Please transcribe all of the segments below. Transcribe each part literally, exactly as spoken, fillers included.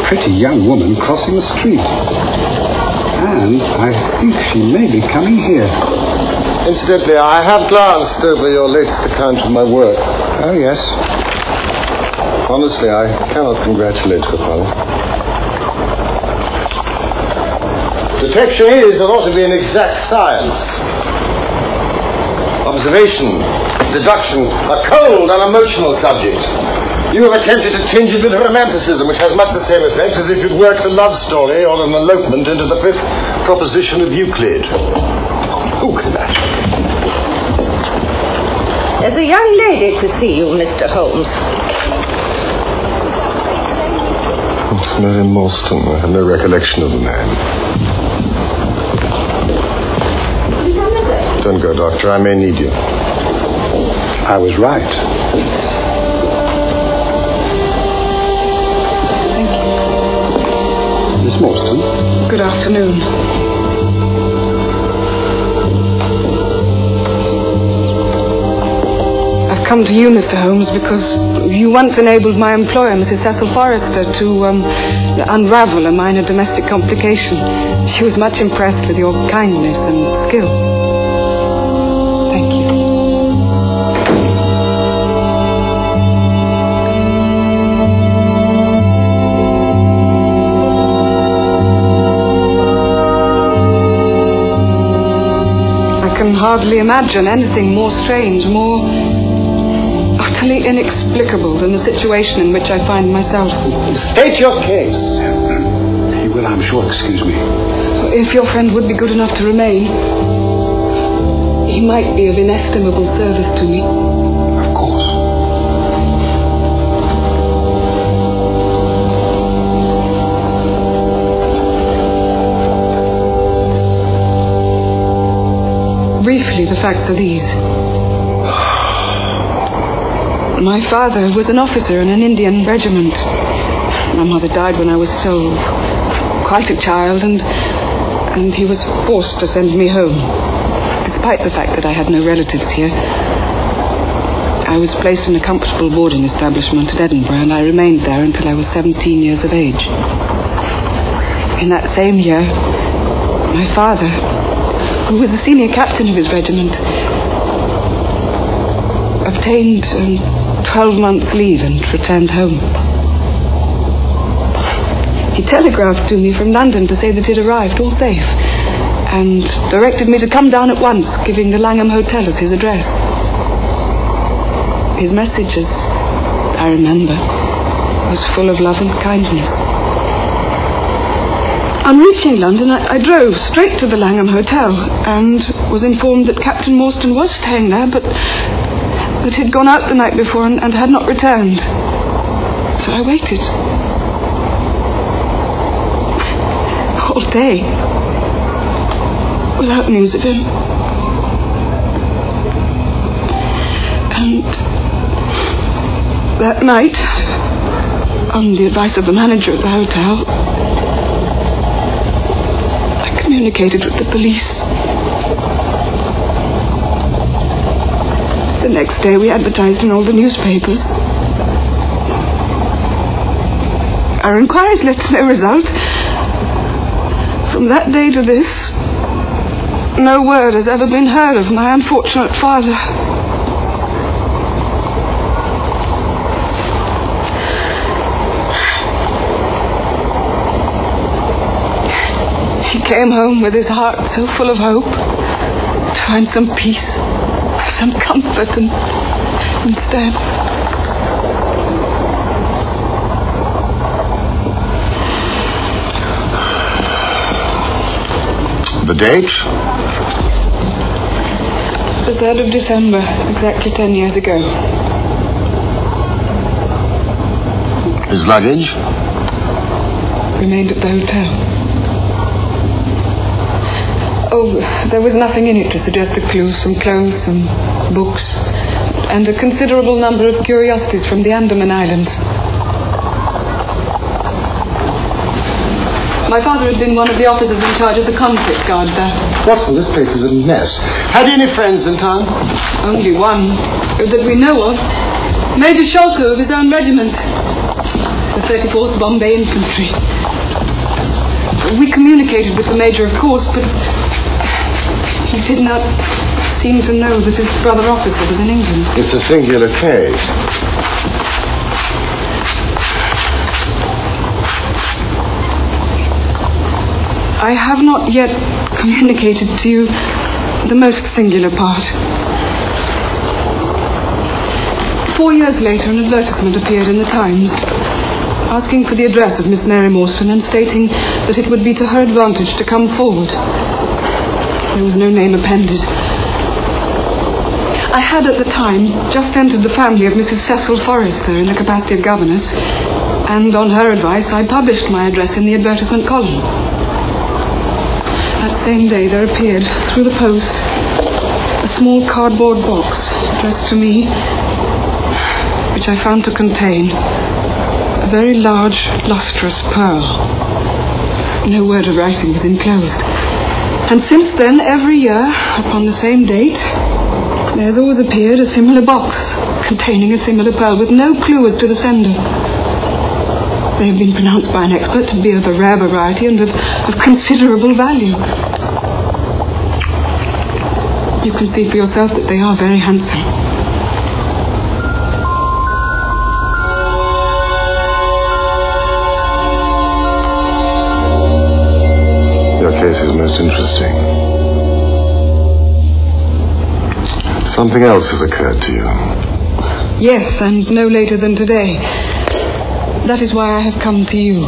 pretty young woman crossing the street. And I think she may be coming here. Incidentally, I have glanced over your latest account of my work. Oh, yes. Honestly, I cannot congratulate you upon it. Detection is and ought to be an exact science. Observation, deduction, a cold, unemotional subject. You have attempted to tinge it with romanticism, which has much the same effect as if you'd worked a love story or an elopement into the fifth proposition of Euclid. Who can that? There's a young lady to see you, Mister Holmes. It's Mary Moulston. I have no recollection of the man. Don't go, Doctor. I may need you. I was right. Thank you. Miss Moulston. Good afternoon. I've come to you, Mister Holmes, because you once enabled my employer, Missus Cecil Forrester, to um, unravel a minor domestic complication. She was much impressed with your kindness and skill. Thank you. I can hardly imagine anything more strange, more utterly inexplicable than the situation in which I find myself. State your case. He will, I'm sure, excuse me. If your friend would be good enough to remain, he might be of inestimable service to me. Of course. Briefly, the facts are these. My father was an officer in an Indian regiment. My mother died when I was still quite a child, and and he was forced to send me home, despite the fact that I had no relatives here. I was placed in a comfortable boarding establishment at Edinburgh, and I remained there until I was seventeen years of age. In that same year, my father, who was the senior captain of his regiment, obtained um, twelve-month leave and returned home. He telegraphed to me from London to say that he'd arrived, all safe, and directed me to come down at once, giving the Langham Hotel as his address. His message, as I remember, was full of love and kindness. On reaching London, I, I drove straight to the Langham Hotel and was informed that Captain Moulston was staying there, but that he'd gone out the night before and, and had not returned. So I waited. All day, without news of him. And that night, on the advice of the manager of the hotel, I communicated with the police. The next day we advertised in all the newspapers. Our inquiries led to no result. From that day to this, no word has ever been heard of my unfortunate father. He came home with his heart so full of hope to find some peace, some comfort, and instead... The date? The third of December, exactly ten years ago. His luggage? Remained at the hotel. Oh, there was nothing in it to suggest a clue. Some clothes, some books, and a considerable number of curiosities from the Andaman Islands. My father had been one of the officers in charge of the convict guard there. Watson, this place is a mess. Had you any friends in town? Only one, that we know of. Major Sholto of his own regiment. But thirty-fourth Bombay Infantry. We communicated with the Major, of course, but he did not seem to know that his brother officer was in England. It's a singular case. I have not yet communicated to you the most singular part. Four years later, an advertisement appeared in the Times asking for the address of Miss Mary Morstan and stating that it would be to her advantage to come forward. There was no name appended. I had at the time just entered the family of Missus Cecil Forrester in the capacity of governess, and on her advice I published my address in the advertisement column. That same day there appeared, through the post, a small cardboard box addressed to me, which I found to contain a very large, lustrous pearl. No word of writing was enclosed. And since then, every year, upon the same date, there has always appeared a similar box containing a similar pearl with no clue as to the sender. They have been pronounced by an expert to be of a rare variety and of, of considerable value. You can see for yourself that they are very handsome. Your case is most interesting. Something else has occurred to you. Yes, and no later than today. That is why I have come to you.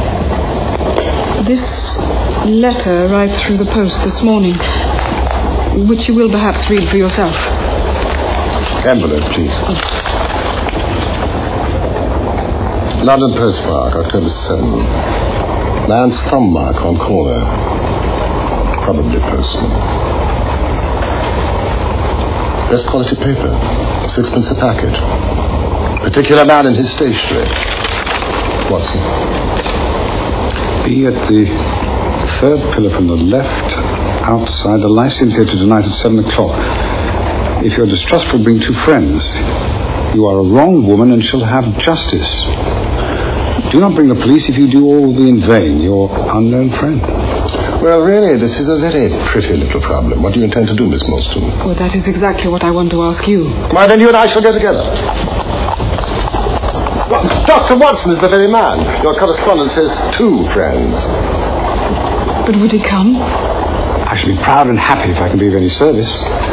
This letter arrived through the post this morning, which you will perhaps read for yourself. Envelope, please. Oh. London postmark, October seventh. Man's thumb mark on corner. Probably postman. Best quality paper. Sixpence a packet. Particular man in his stationery. Watson. Be at the third pillar from the left, outside the Lyceum Theatre tonight at seven o'clock. If you're distrustful, bring two friends. You are a wrong woman and shall have justice. Do not bring the police. If you do, all will be in vain. Your unknown friend. Well, really, this is a very pretty little problem. What do you intend to do, Miss Morstan? Well, that is exactly what I want to ask you. Why, then you and I shall go together. Well, Doctor Watson is the very man. Your correspondent says two friends. But would he come? I shall be proud and happy if I can be of any service.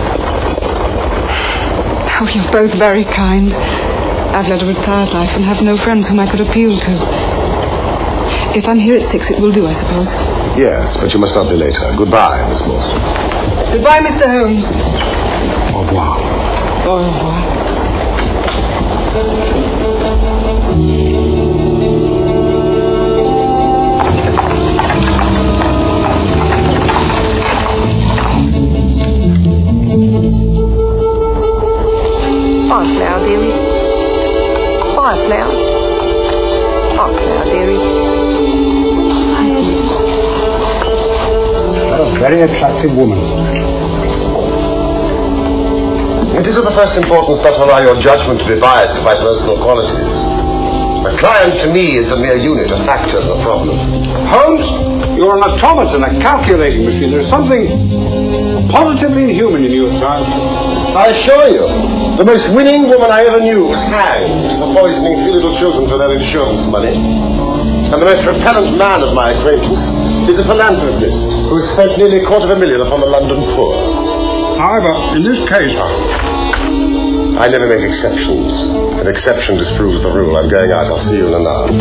Oh, you're both very kind. I've led a retired life and have no friends whom I could appeal to. If I'm here at six, it will do, I suppose. Yes, but you must not be later. Goodbye, Miss Morstan. Goodbye, Mister Holmes. Au revoir. Au revoir. Off now, dearie. Off now. Off now, dearie. A very attractive woman. It is of the first importance not to allow your judgment to be biased by personal qualities. A client to me is a mere unit, a factor of the problem. Holmes, you're an automaton, a calculating machine. There's something positively inhuman in you at times. I assure you, the most winning woman I ever knew was hanged for poisoning three little children for their insurance money. And the most repellent man of my acquaintance is a philanthropist who has spent nearly a quarter of a million upon the London poor. However, in this case, I never make exceptions. An exception disproves the rule. I'm going out. I'll see you in an hour.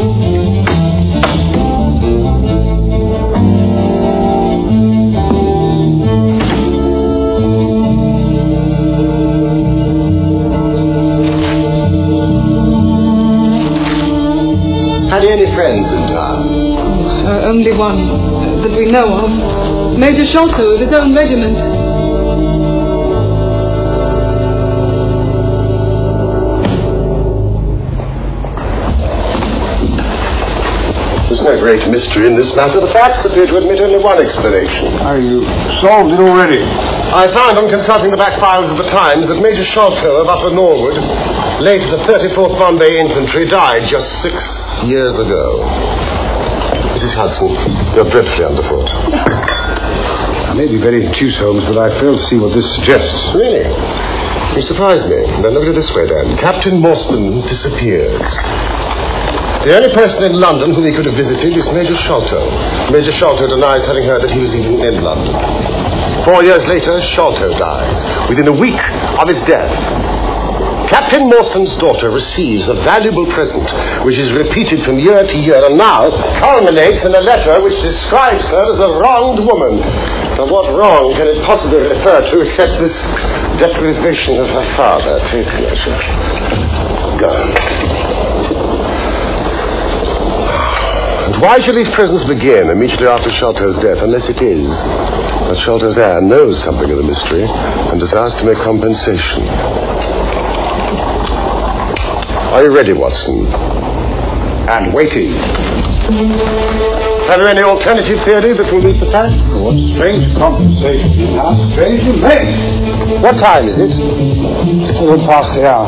Had you any friends in town? Uh, only one uh, that we know of. Major Sholto of his own regiment. There's no great mystery in this matter. The facts appear to admit only one explanation. are you solved it already? I found on consulting the back files of the Times that Major Sholto of Upper Norwood, late of the thirty-fourth Bombay Infantry, died just six years ago. Missus Hudson, you're dreadfully underfoot. I may be very obtuse, Holmes, but I fail to see what this suggests. Really? You surprise me. Then look at it this way, Dan. Captain Morstan disappears. The only person in London whom he could have visited is Major Sholto. Major Sholto denies having heard that he was even in London. Four years later, Sholto dies, within a week of his death. Captain Morstan's daughter receives a valuable present, which is repeated from year to year, and now culminates in a letter which describes her as a wronged woman. Now, what wrong can it possibly refer to except this deprivation of her father? Take pleasure. Go. And why should these presents begin immediately after Sholto's death, unless it is that Sholto's heir knows something of the mystery and desires to make compensation? Are you ready, Watson? And waiting. Have you any alternative theory that will meet the facts? What strange compensation you have strangely made. What time is it? A little past the hour.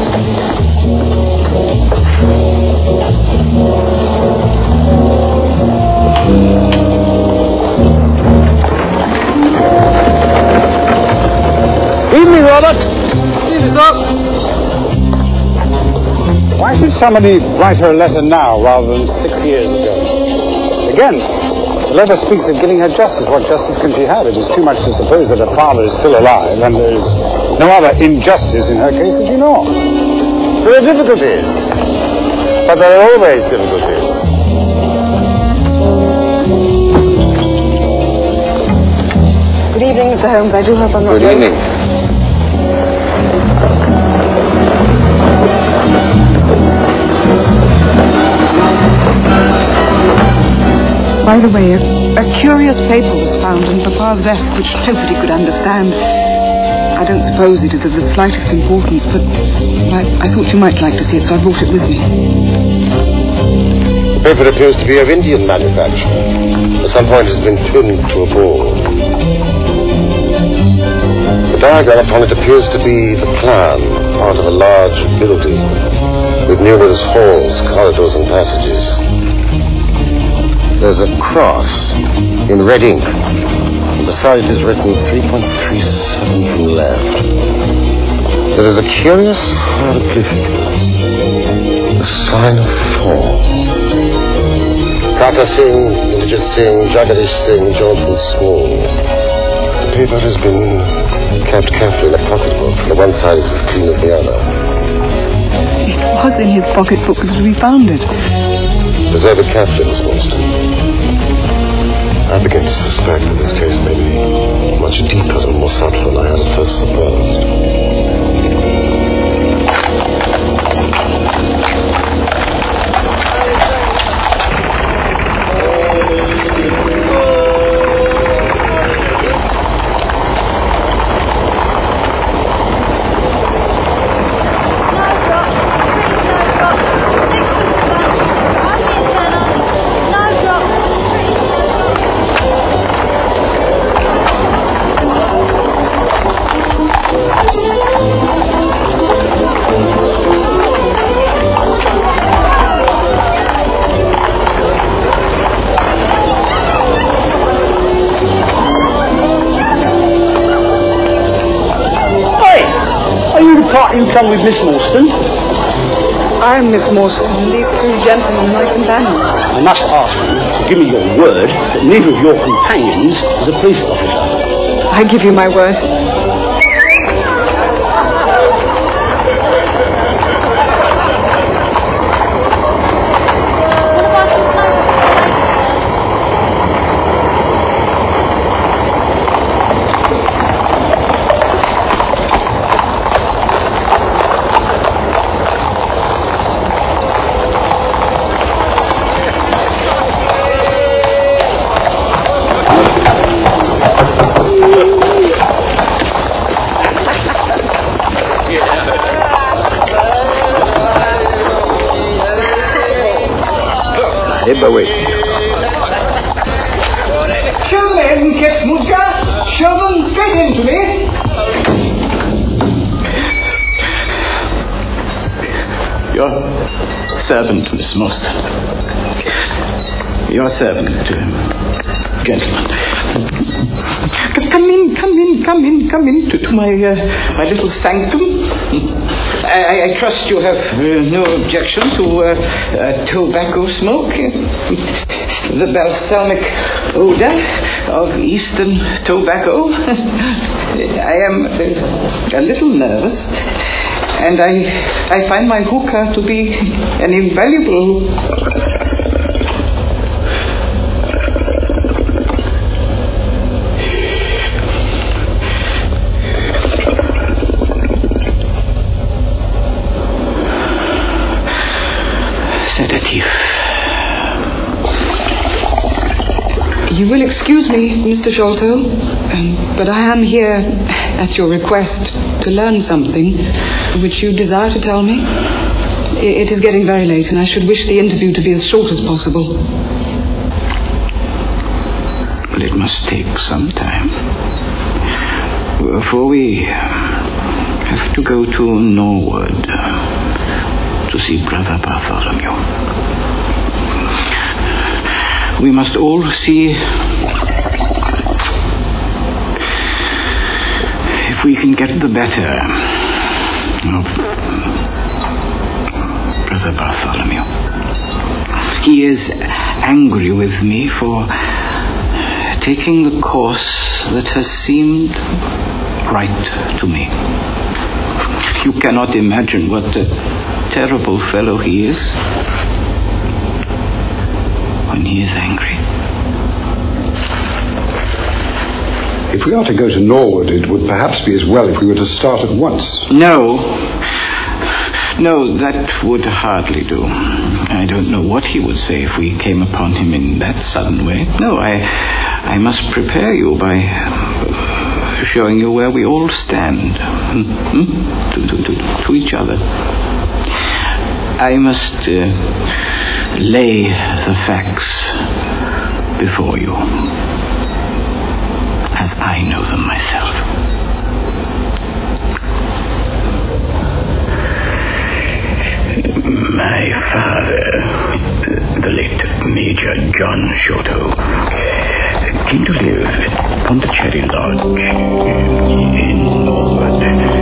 Evening, Robert. Evening, sir. Why should somebody write her a letter now rather than six years ago? Again, the letter speaks of giving her justice. What justice can she have? It is too much to suppose that her father is still alive, and there is no other injustice in her case that you know of. There are difficulties, but there are always difficulties. Good evening, Mister Holmes. I do hope I'm not Good late. evening. By the way, a, a curious paper was found on Papa's desk which nobody could understand. I don't suppose it is of the slightest importance, but I, I thought you might like to see it, so I brought it with me. The paper appears to be of Indian manufacture. At some point it has been pinned to a ball. The diagram upon it appears to be the plan, part of a large building, with numerous halls, corridors, and passages. There's a cross in red ink. Beside it is written three point three seven from left. There is a curious hieroglyphic, the sign of four. Kaka Singh, Indrajit Singh, Jagadish Singh, Jonathan Small. The paper has been kept carefully in a pocketbook. The one side is as clean as the other. It was in his pocketbook that we found it. Preserve it carefully, Miss Morstan. I begin to suspect that this case may be much deeper and more subtle than I had at first supposed. You come with Miss Morstan? I'm Miss Morstan, and these two gentlemen are my companions. I must ask you to give me your word that neither of your companions is a police officer. I give you my word. Away. Show them in, Ketmuska. Show them straight into me. You're servant, Miss Morstan. Your servant, uh, gentlemen. Come in, come in, come in, come in to, to my uh, my little sanctum. I, I trust you have uh, no objection to uh, uh, tobacco smoke. The balsamic odor of Eastern tobacco. I am uh, a little nervous, and I I find my hookah to be an invaluable. You will excuse me, Mister Sholto, um, but I am here at your request to learn something which you desire to tell me. It is getting very late, and I should wish the interview to be as short as possible. But it must take some time. For we have to go to Norwood to see Brother Bartholomew. We must all see if we can get the better of Brother Bartholomew. He is angry with me for taking the course that has seemed right to me. You cannot imagine what a terrible fellow he is when he is angry. If we are to go to Norwood, it would perhaps be as well if we were to start at once. No. No, that would hardly do. I don't know what he would say if we came upon him in that sudden way. No, I I must prepare you by showing you where we all stand hmm? to, to, to, to each other. I must uh, lay the facts before you as I know them myself. My father, the late Major John Sholto, came to live at Pondicherry Lodge in Norwood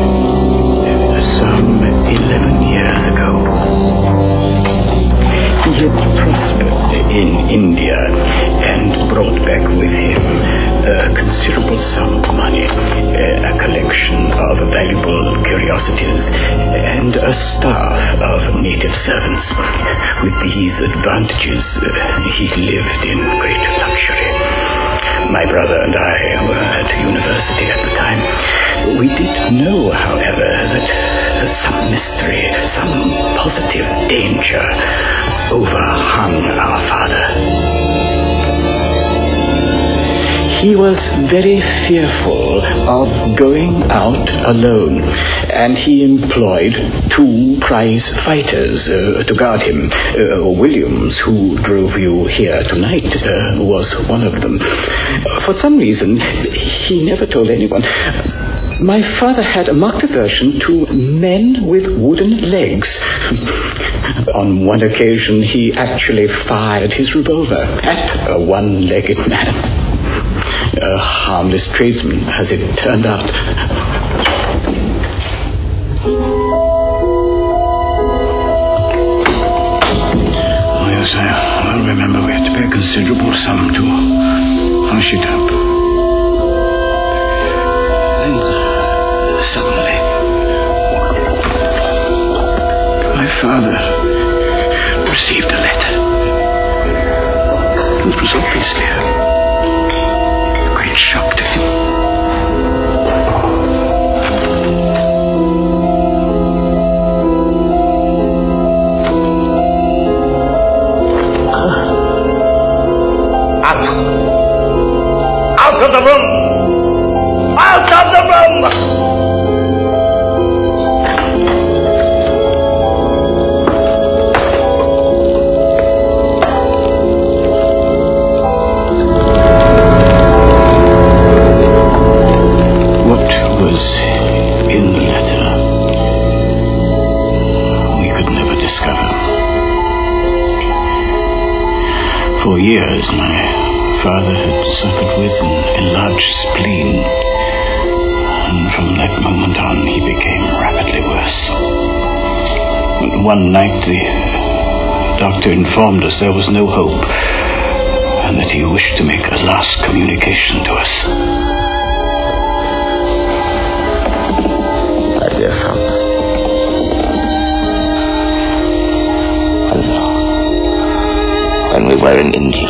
some eleven years ago. He had prospered in India and brought back with him a considerable sum of money, a collection of valuable curiosities, and a staff of native servants. With these advantages, he lived in great luxury. My brother and I were at university at the time. We did know, however, that, that some mystery, some positive danger overhung our father. He was very fearful of going out alone, and he employed two prize fighters uh, to guard him. Uh, Williams, who drove you here tonight, uh, was one of them. For some reason, he never told anyone. My father had a marked aversion to men with wooden legs. On one occasion, he actually fired his revolver at a one-legged man. A harmless tradesman, as it turned out. Oh, yes, I well remember we had to pay a considerable sum to hush it up. Then, uh, suddenly, my father received a letter. It was obviously a shock to him. Out! Out of the room! Out of the room! In the letter, we could never discover. For years, my father had suffered with an enlarged spleen. And from that moment on, he became rapidly worse. One night, the doctor informed us there was no hope, and that he wished to make a last communication to us. My dear son, when, when we were in India,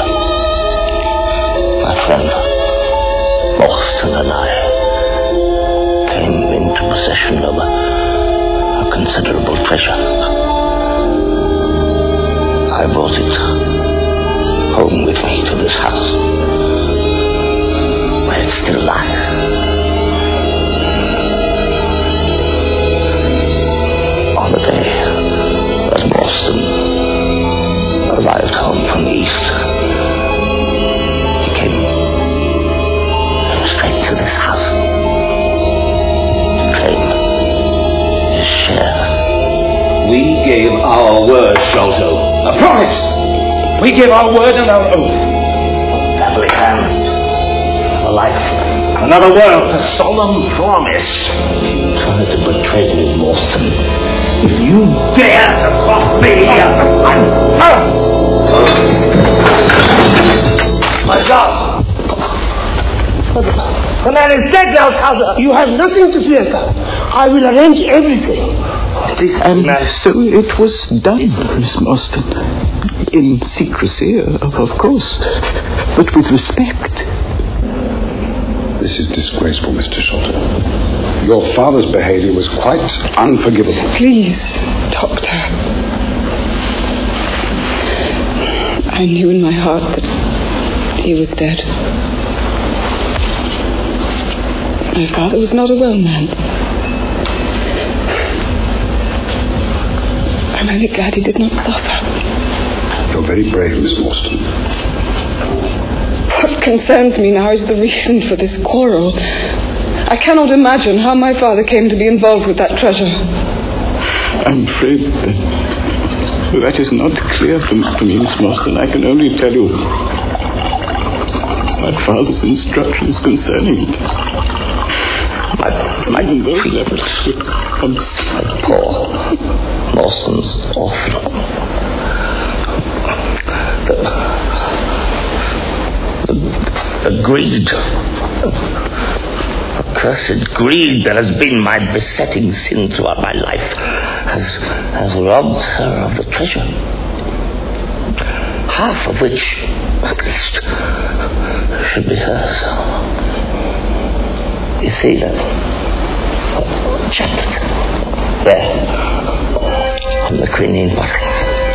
my friend Morstan and I came into possession of a, a considerable treasure. I brought it home with me to this house, where it still lies. On the day that Morstan arrived home from the east, he came straight to this house to claim his share. We gave our word, Sholto. A promise. We gave our word and our oath. Family hand, a life, Another world. A solemn promise. you tried to betray me, Morstan. If you dare to cross me, I'm sorry. My God! The man is dead now, Cousin. You have nothing to fear, sir. I will arrange everything. And so it was done, Miss Morstan. In secrecy, of, of course, but with respect. This is disgraceful, Mister Sholto. Your father's behavior was quite unforgivable. Please, Doctor. I knew in my heart that he was dead. My father was not a well man. I'm only glad he did not suffer. You're very brave, Miss Morstan. What concerns me now is the reason for this quarrel. I cannot imagine how my father came to be involved with that treasure. I'm afraid that, that is not clear for, for me, Miss Morstan. I can only tell you my father's instructions concerning it. My, my those efforts were constant. Poor Morstan's orphan. The, the, the greed, accursed greed that has been my besetting sin throughout my life has, has robbed her of the treasure. Half of which, at least, should be hers. You see that chaplet there on the quinine bottle.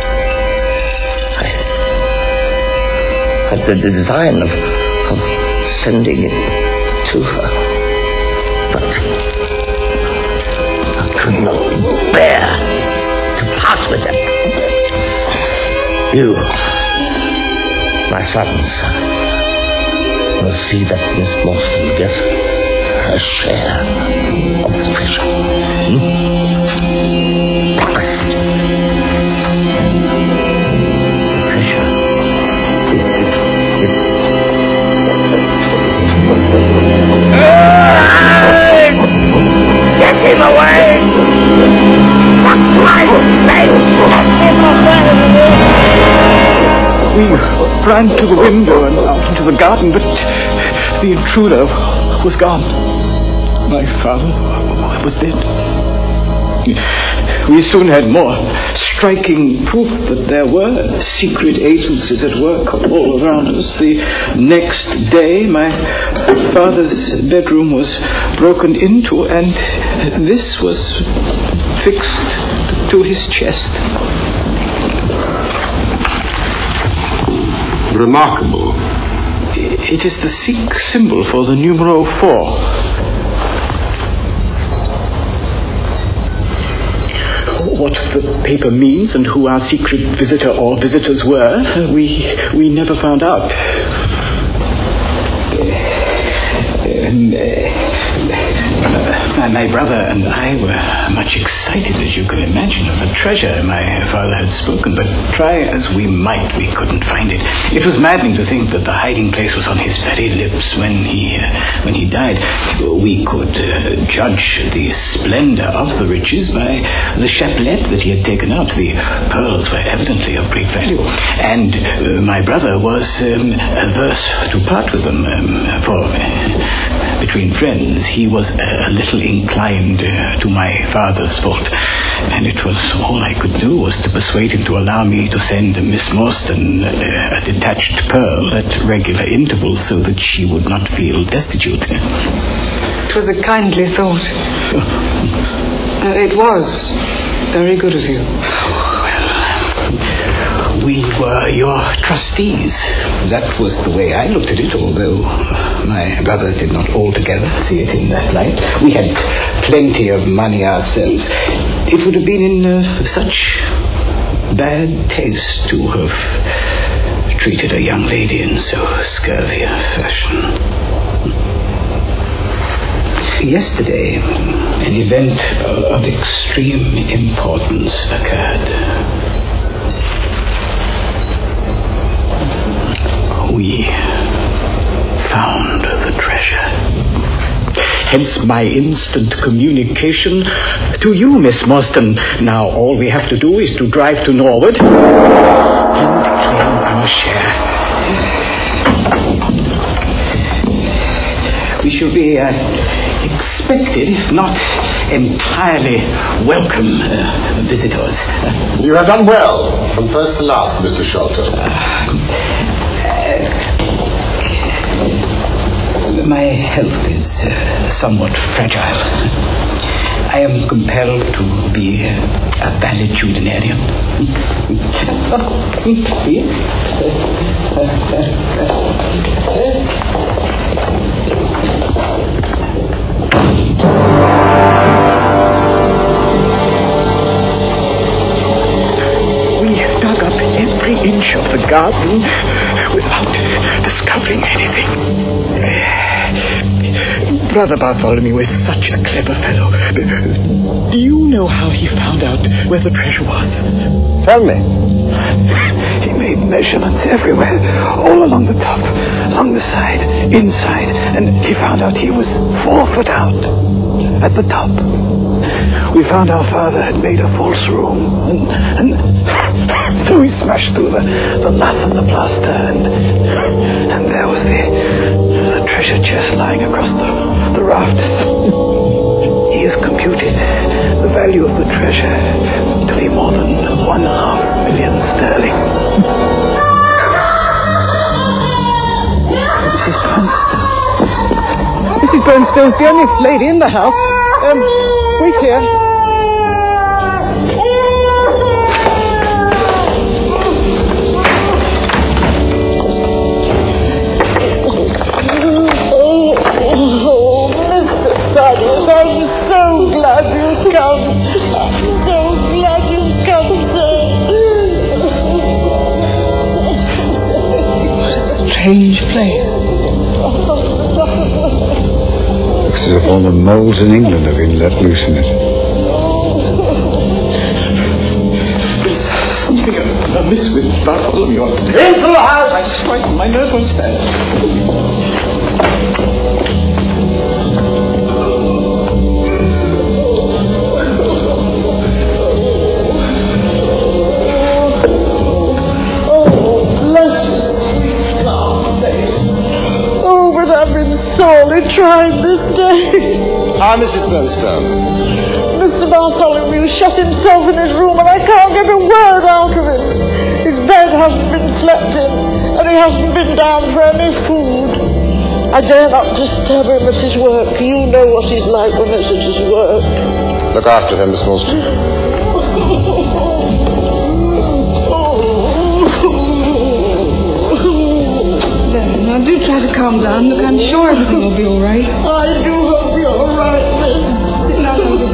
I had the design of, of sending it to her, but I could not bear to part with them. You, my sons, will see that Miss Morstan gets a share of the treasure. Hmm? Promise. Treasure. Hey! Get him away! That's my face! Get him away! We ran to the window and out into the garden, but the intruder was gone. My father was dead. We soon had more striking proof that there were secret agencies at work all around us. The next day, my father's bedroom was broken into, and this was fixed to his chest. Remarkable. It is the Sikh symbol for the numero four. What the paper means and who our secret visitor or visitors were, we we never found out. Um, uh, My, my brother and I were much excited, as you can imagine, of the treasure my father had spoken, but try as we might, we couldn't find it. It was maddening to think that the hiding place was on his very lips when he uh, when he died. We could uh, judge the splendor of the riches by the chapelet that he had taken out. The pearls were evidently of great value, and uh, my brother was um, averse to part with them, um, for uh, between friends he was a little inclined uh, to my father's fault, and it was all I could do was to persuade him to allow me to send Miss Morstan uh, a detached pearl at regular intervals so that she would not feel destitute. It was a kindly thought. uh, it was very good of you. We were your trustees. That was the way I looked at it, although my brother did not altogether see it in that light. We had plenty of money ourselves. It would have been in uh, such bad taste to have treated a young lady in so scurvy a fashion. Yesterday, an event of extreme importance occurred. We found the treasure. Hence my instant communication to you, Miss Morstan. Now all we have to do is to drive to Norwood and claim our share. We shall be uh, expected, if not entirely welcome uh, visitors. You have done well, from first to last, Mister Sholto. Uh, My health is uh, somewhat fragile. I am compelled to be uh, a valetudinarian. Oh, please. We dug up every inch of the garden without discovering anything. Brother Bartholomew is such a clever fellow. Do you know how he found out where the treasure was? Tell me. He made measurements everywhere, all along the top, along the side, inside, and he found out he was four foot out at the top. We found our father had made a false room, and, and so we smashed through the, the lath and the plaster, and, and there was the, the treasure chest lying across the, the rafters. He has computed the value of the treasure to be more than one half million sterling. Missus Bernstone. Missus Bernstone's the only lady in the house. Um, wait here. I'm so glad you've come. I'm so glad you've come, sir. What a strange place. Looks as if all the moles in England have been let loose in it. There's something amiss with Bartholomew. Into the house! I'm frightened. My nerve won't stand. Sorely tried this day. Ah, Missus Bernstone. Mister Bartholomew shut himself in his room and I can't get a word out of him. His bed hasn't been slept in and he hasn't been down for any food. I dare not disturb him at his work. You know what he's like when it's at his work. Look after him, Miss Morstan. Now do try to calm down. Look, I'm sure everything will be all right. I do hope you're all right, miss. Sit down, Uncle.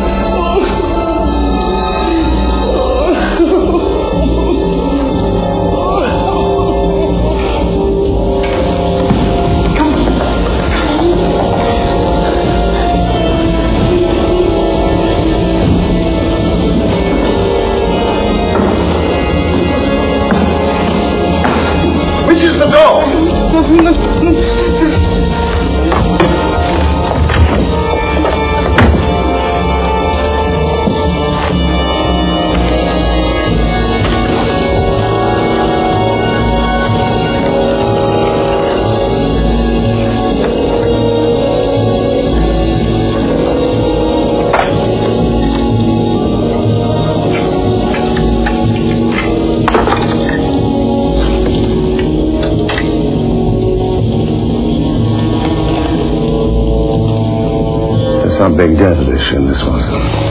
something devilish in this, Watson.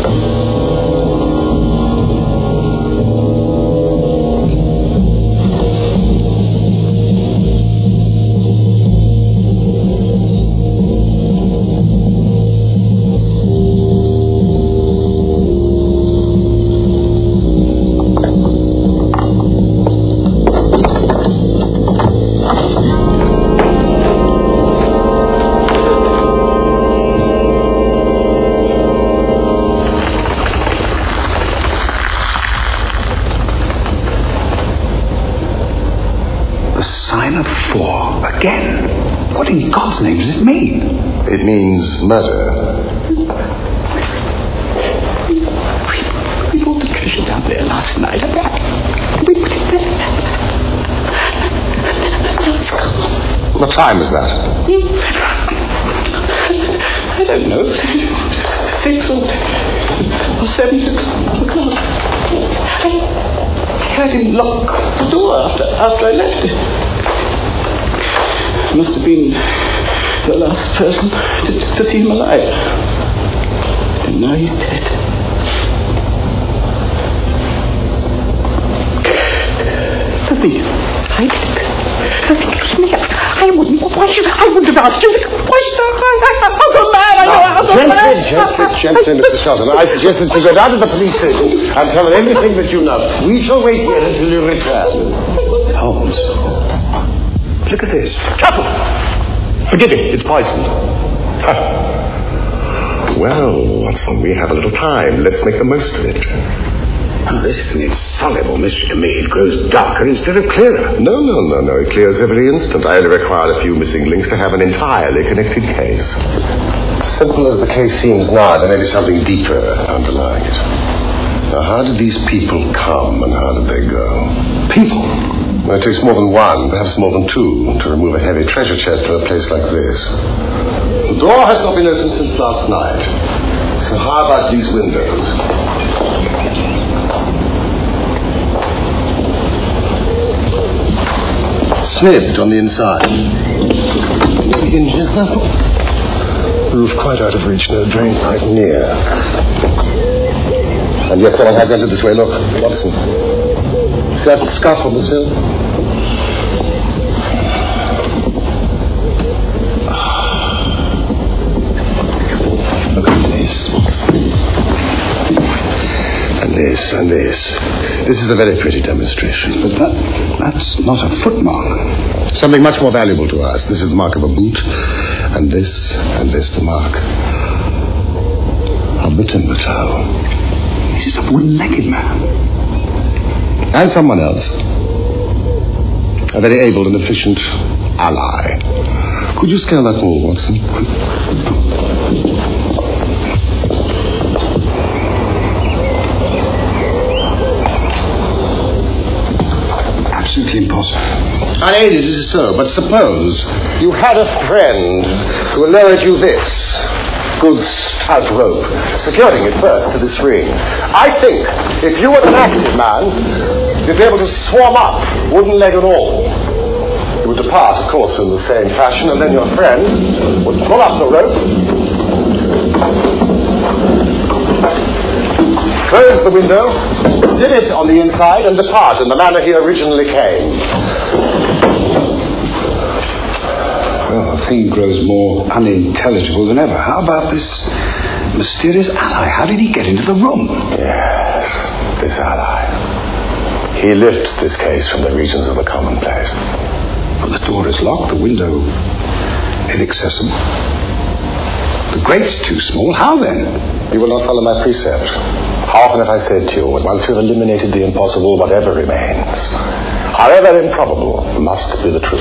Again? What in God's name does it mean? It means murder. We brought the treasure down there last night. We put it there. Now it's gone. What time is that? I don't know. Six or, or seven o'clock. I, I heard him lock the door after, after I left it. Must have been the last person to, to see him alive. And now he's dead. Nothing. I did. Nothing kills me. I wouldn't. Why should I wouldn't have asked you? Why should I? I, I, I'll go mad. I know I'll go mad. Gently, gently, gently, Mister Shelton. I suggest that you go down to the police station and tell them everything that you know. We shall wait here until you return. Holmes. Look at this. Careful! Forgive it. It's poisoned. Well, Watson, we have a little time. Let's make the most of it. Oh, this is an insoluble mystery to me. It grows darker instead of clearer. No, no, no, no. It clears every instant. I only require a few missing links to have an entirely connected case. Simple as the case seems now, there may be something deeper underlying it. Now, how did these people come and how did they go? People? Well, it takes more than one, perhaps more than two, to remove a heavy treasure chest from a place like this. The door has not been opened since last night. So how about these windows? Snibbed on the inside. No hinges, nothing. The roof quite out of reach, no drain pipe near. And yet someone has entered this way. Look, Watson. See that scuff on the sill? Look at this, Watson. And this, and this. This is a very pretty demonstration. But that, that's not a footmark. Something much more valuable to us. This is the mark of a boot. And this, and this, the mark of the timber toe. This is a wooden-legged man. And someone else. A very able and efficient ally. Could you scale that wall, Watson? Absolutely impossible. Unaided it is so, but suppose you had a friend who lowered you this good stout rope, securing it first to this ring. I think if you were an active man, you'd be able to swarm up, wooden leg and all. You would depart, of course, in the same fashion, and then your friend would pull up the rope, close the window, did it on the inside, and depart in the manner he originally came. Well, the thing grows more unintelligible than ever. How about this mysterious ally? How did he get into the room? Yes, this ally. He lifts this case from the regions of the commonplace. Well, the door is locked, the window inaccessible. The grate's too small. How then? You will not follow my precept. How often have I said to you, once you have eliminated the impossible, whatever remains, however improbable, must be the truth.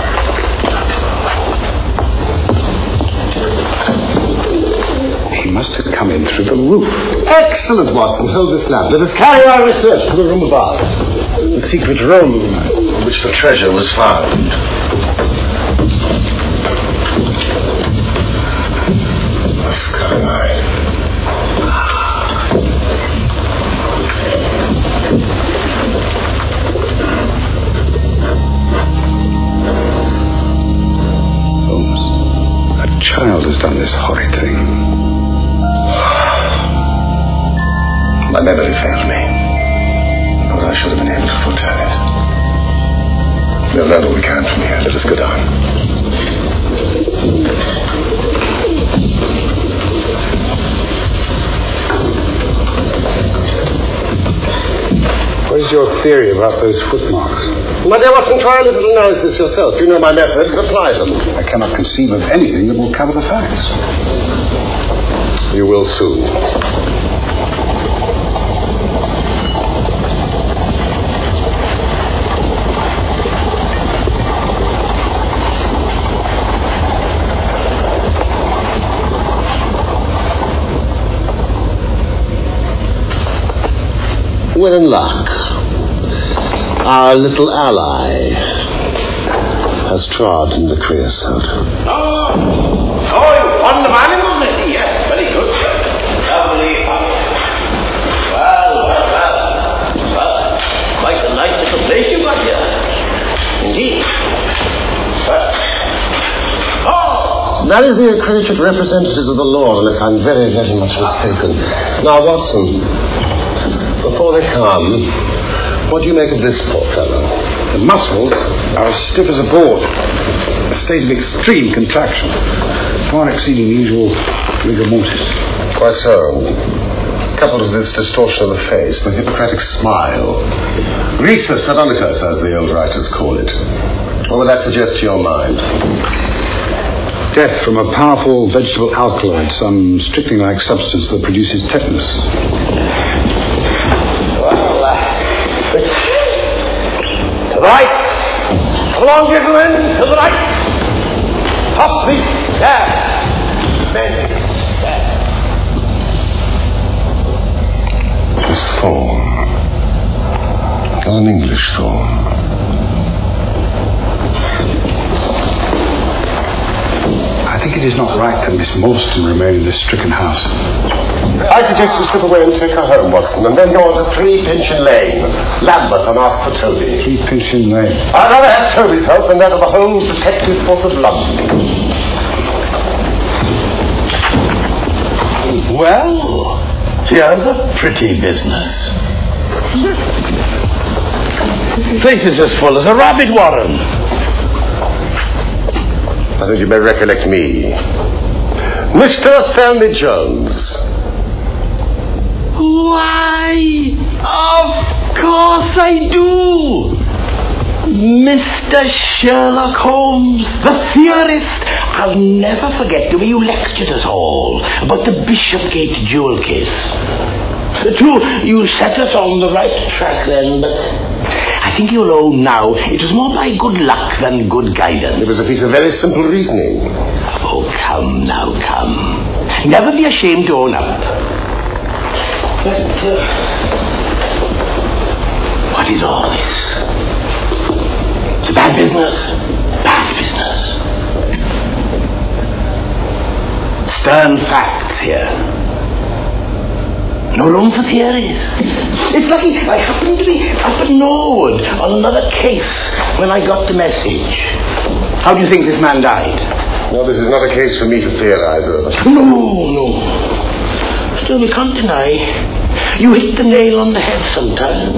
He must have come in through the roof. Excellent, Watson. Hold this lamp. Let us carry our research to the room above. The secret room in which the treasure was found. The skyline. Holmes, a child has done this horrid thing. My memory failed me. But I should have been able to foretell it. We'll learn all we can from here. Let us go down. What is your theory about those footmarks? My dear Watson, try a little analysis yourself. You know my methods. Apply them. I cannot conceive of anything that will cover the facts. You will soon. We're in luck. Our little ally has trodden the creosote. Oh, oh, you're fond of animals, Missy? Yes, very good. Lovely. Well, well, well. Well, quite a nice little place you've got here. Indeed. But, oh! That is the accredited representatives of the law, unless I'm very, very much mistaken. Now, Watson, before they come, what do you make of this poor fellow? The muscles are as stiff as a board. A state of extreme contraction, far exceeding the usual rigor mortis. Quite so. Coupled with this distortion of the face, the Hippocratic smile. Rhesus Satanicus, as the old writers call it. What would that suggest to your mind? Death from a powerful vegetable alkaloid, some strychnine-like substance that produces tetanus. To the right. Come along, gentlemen. To the right. Top, please. There. Then. There. This thorn. Not an English thorn. I think it is not right that Miss Morstan remain in this stricken house. I suggest you slip away and take her home, Watson, and then go on to three Pinchin Lane, Lambeth, and ask for Toby. Three Pinchin Lane. I'd rather have Toby's help than that of the whole detective force of London. Well, here's a pretty business. Place is as full as a rabbit warren. I think you may recollect me. Mister Stanley Jones. Why, of course I do. Mister Sherlock Holmes, the theorist. I'll never forget the way you lectured us all about the Bishopgate jewel case. True, you set us on the right track then, but I think you'll own now it was more by good luck than good guidance. It was a piece of very simple reasoning. Oh, come now, come. Never be ashamed to own up. But, uh, what is all this? It's a bad business. Bad business. Stern facts here. No room for theories. It's lucky I happened to be up at Norwood on another case when I got the message. How do you think this man died? No, this is not a case for me to theorize over. No, no. Still, we can't deny you hit the nail on the head sometime.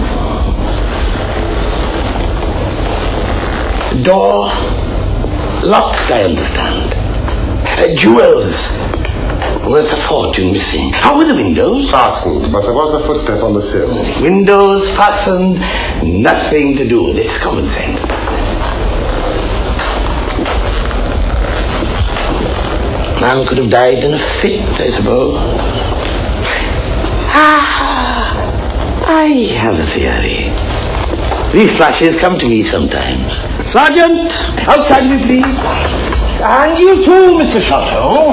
Door locked, I understand. Uh, jewels worth a fortune missing. How were the windows? Fastened, but there was a footstep on the sill. Windows fastened, nothing to do with this. Common sense. Man could have died in a fit, I suppose. Ah, I have a theory. These flashes come to me sometimes. Sergeant, outside me, please. And you too, Mister Sholto.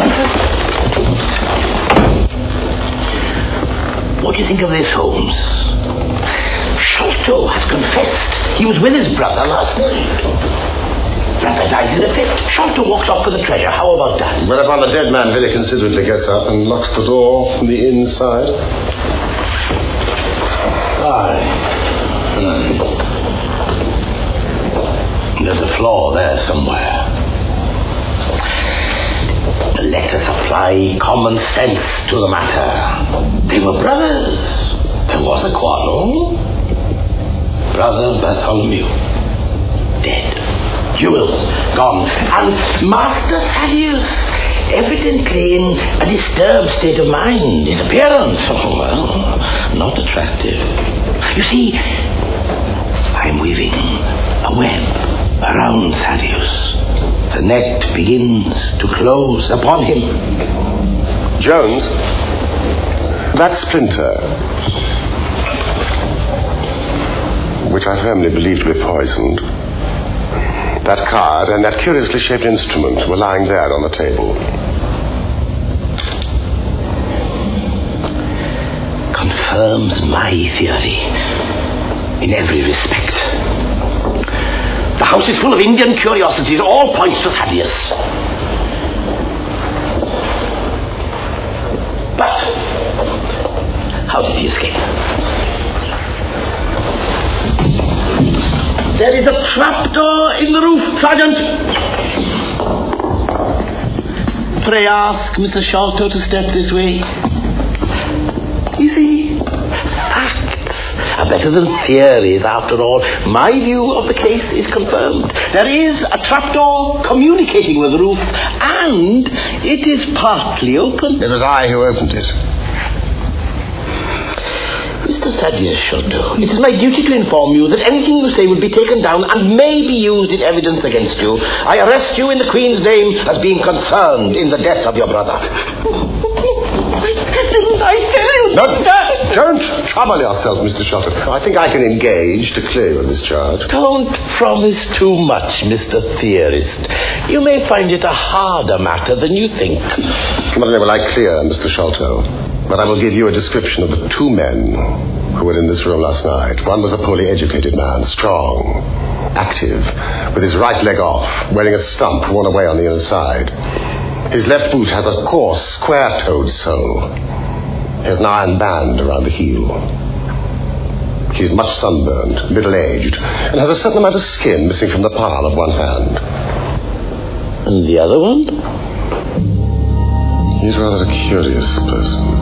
What do you think of this, Holmes? Sholto has confessed he was with his brother last night. Brother dies in a fit. Sholto walks off with the treasure. How about that? Whereupon the dead man very considerately gets up and locks the door from the inside. Aye. Hmm. There's a flaw there somewhere. Let us apply common sense to the matter. They were brothers. There was a quarrel. Brother Bartholomew, dead. Jewels gone. And Master Thaddeus, evidently in a disturbed state of mind. His appearance, oh, well, not attractive. You see, I'm weaving a web around Thaddeus. The net begins to close upon him. Jones, that splinter, which I firmly believe to be poisoned, that card and that curiously shaped instrument were lying there on the table. Confirms my theory in every respect. The house is full of Indian curiosities. All points to Thaddeus. But how did he escape? There is a trapdoor in the roof, Sergeant. Pray ask Mister Sholto to step this way. You see, facts are better than theories, after all. My view of the case is confirmed. There is a trapdoor communicating with the roof, and it is partly open. It was I who opened it. Mister Thaddeus Sholto, it is my duty to inform you that anything you say will be taken down and may be used in evidence against you. I arrest you in the Queen's name as being concerned in the death of your brother. Didn't I tell you? No, don't trouble yourself, Mister Sholto. I think I can engage to clear you of this charge. Don't promise too much, Mister Theorist. You may find it a harder matter than you think. Not only will I clear Mister Sholto, but I will give you a description of the two men who were in this room last night. One was a poorly educated man, strong, active, with his right leg off, wearing a stump worn away on the inside. His left boot has a coarse, square-toed sole. He has an iron band around the heel. He is much sunburned, middle-aged, and has a certain amount of skin missing from the palm of one hand. And the other one? He's rather a curious person.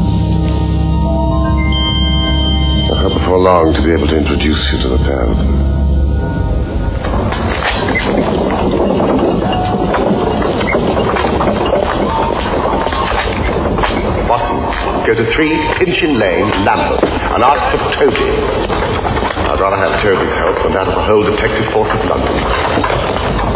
I hope before long to be able to introduce you to the pair of them. Watson, go to three Pinchin Lane, Lambeth, and ask for Toby. I'd rather have Toby's help than that of the whole detective force of London.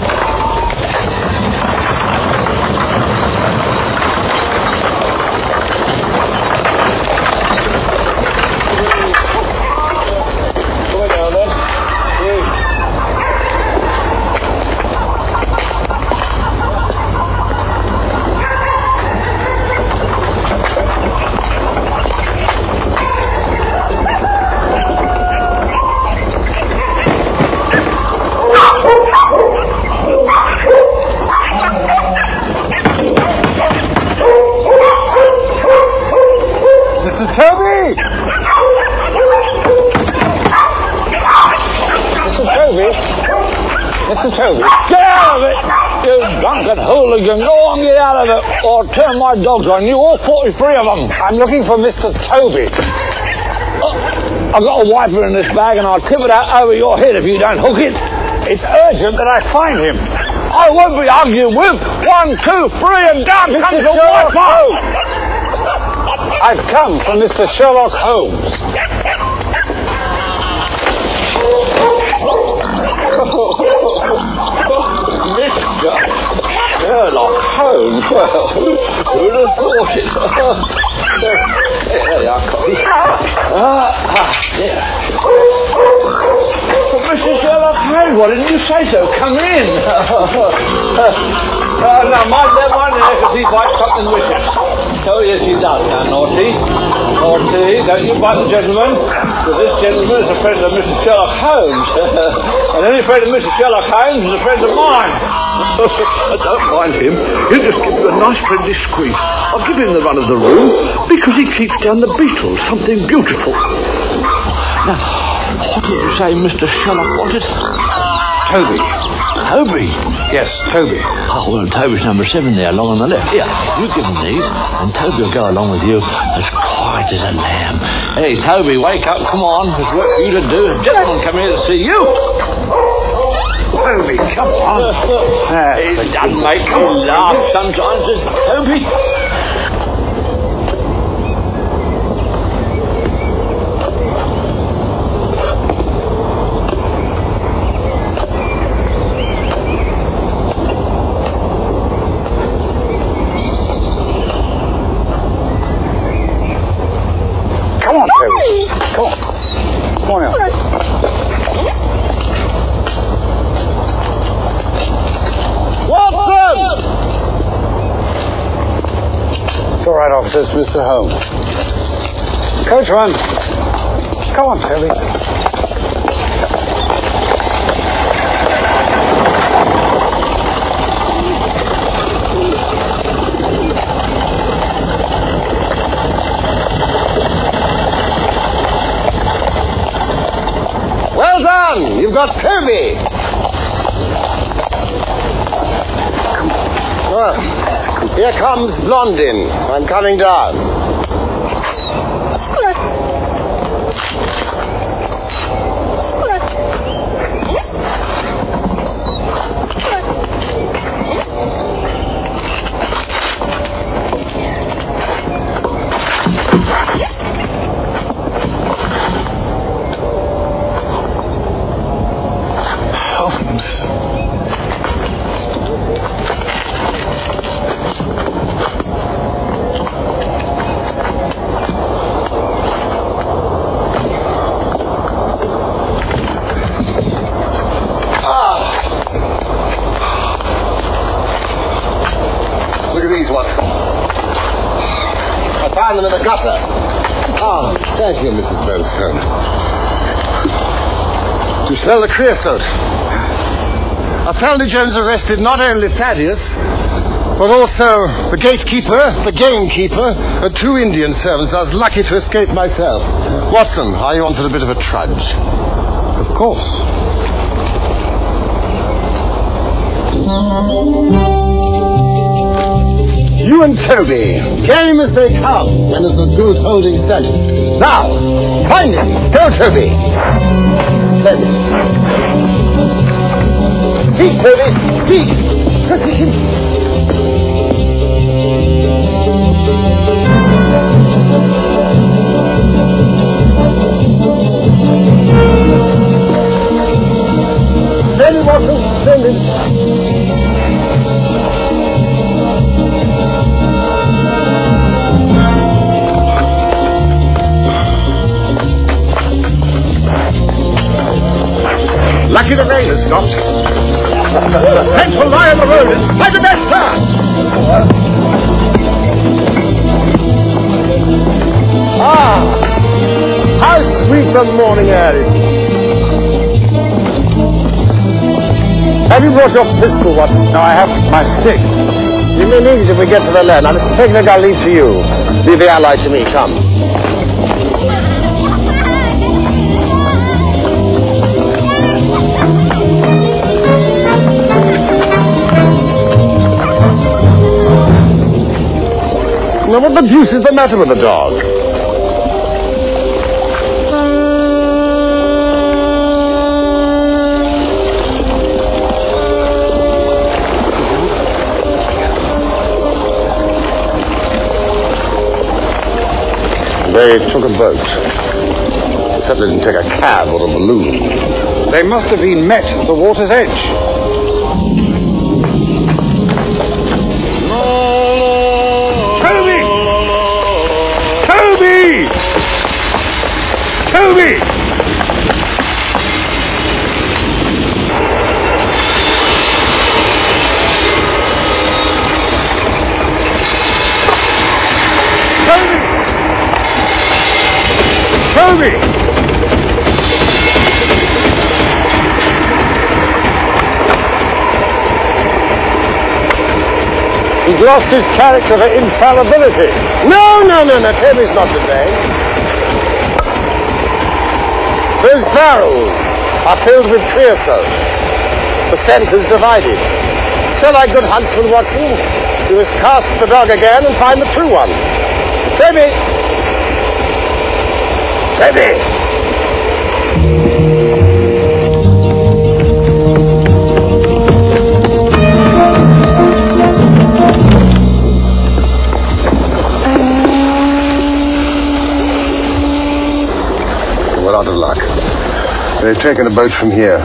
Or turn my dogs on you, all forty-three of them. I'm looking for Mister Toby. Oh, I've got a wiper in this bag and I'll tip it out over your head if you don't hook it. It's urgent that I find him. I won't be argued with. One, two, three, and down comes the wiper. I've come for Mister Sherlock Holmes. Mister Sherlock Holmes? Well, who'd have thought it? There they are, Copy. Ah, ah, there. But Mister Sherlock Holmes, why didn't you say so? Come in. uh, now, mind there, mind there, because he bites something vicious. Oh, yes, he does. Now, naughty. Naughty. Don't you bite the gentleman, because this gentleman is a friend of Mister Sherlock Holmes. And any friend of Mister Sherlock Holmes is a friend of mine. Don't mind him. He'll just give you a nice friendly squeeze. I'll give him the run of the room because he keeps down the Beatles, something beautiful. Now, what did you say Mister Sherlock wanted? Toby. Toby? Yes, Toby. Oh, well, Toby's number seven there, along on the left. Here, you give him these, and Toby will go along with you as quiet white as a lamb. Hey, Toby, wake up. Come on. There's work for you to do. A gentleman come here to see you. Toby, come on. Hey, done, mate. Come on. Laugh sometimes, says Toby. Come on, Toby. Come on. Come on out. Watson! It's all right, officers, Mister Holmes. Coachman. Come on, Toby. Well done! You've got Toby! Well, here comes Blondin. I'm coming down. In the gutter. Ah, thank you, Missus Bellstone. You smell the creosote. Apparently Jones arrested not only Thaddeus, but also the gatekeeper, the gamekeeper, and two Indian servants. I was lucky to escape myself. Watson, are you on for a bit of a trudge? Of course. You and Toby, game as they come, and as a good holding steady. Now, find him. Go, Toby. Toby. Seek, Toby. Seek. Send him, Watson. Send him. Lucky the rain has stopped. The scent will lie on the road and find the best pass. Ah, how sweet the morning air is. Have you brought your pistol, Watson? No, I have my stick. You may need it if we get to the land. Now, listen, Pegleg, I'll leave to you. Leave the ally to me. Come. Now, what the deuce is the matter with the dog? They took a boat. They certainly didn't take a cab or a balloon. They must have been met at the water's edge. Toby! Toby! Toby! He's lost his character for infallibility. No, no, no, no. Toby's not to blame. Those barrels are filled with creosote. The scent is divided. So, like good huntsman Watson, you must cast the dog again and find the true one. Toby! Steady! We're out of luck. They've taken a boat from here.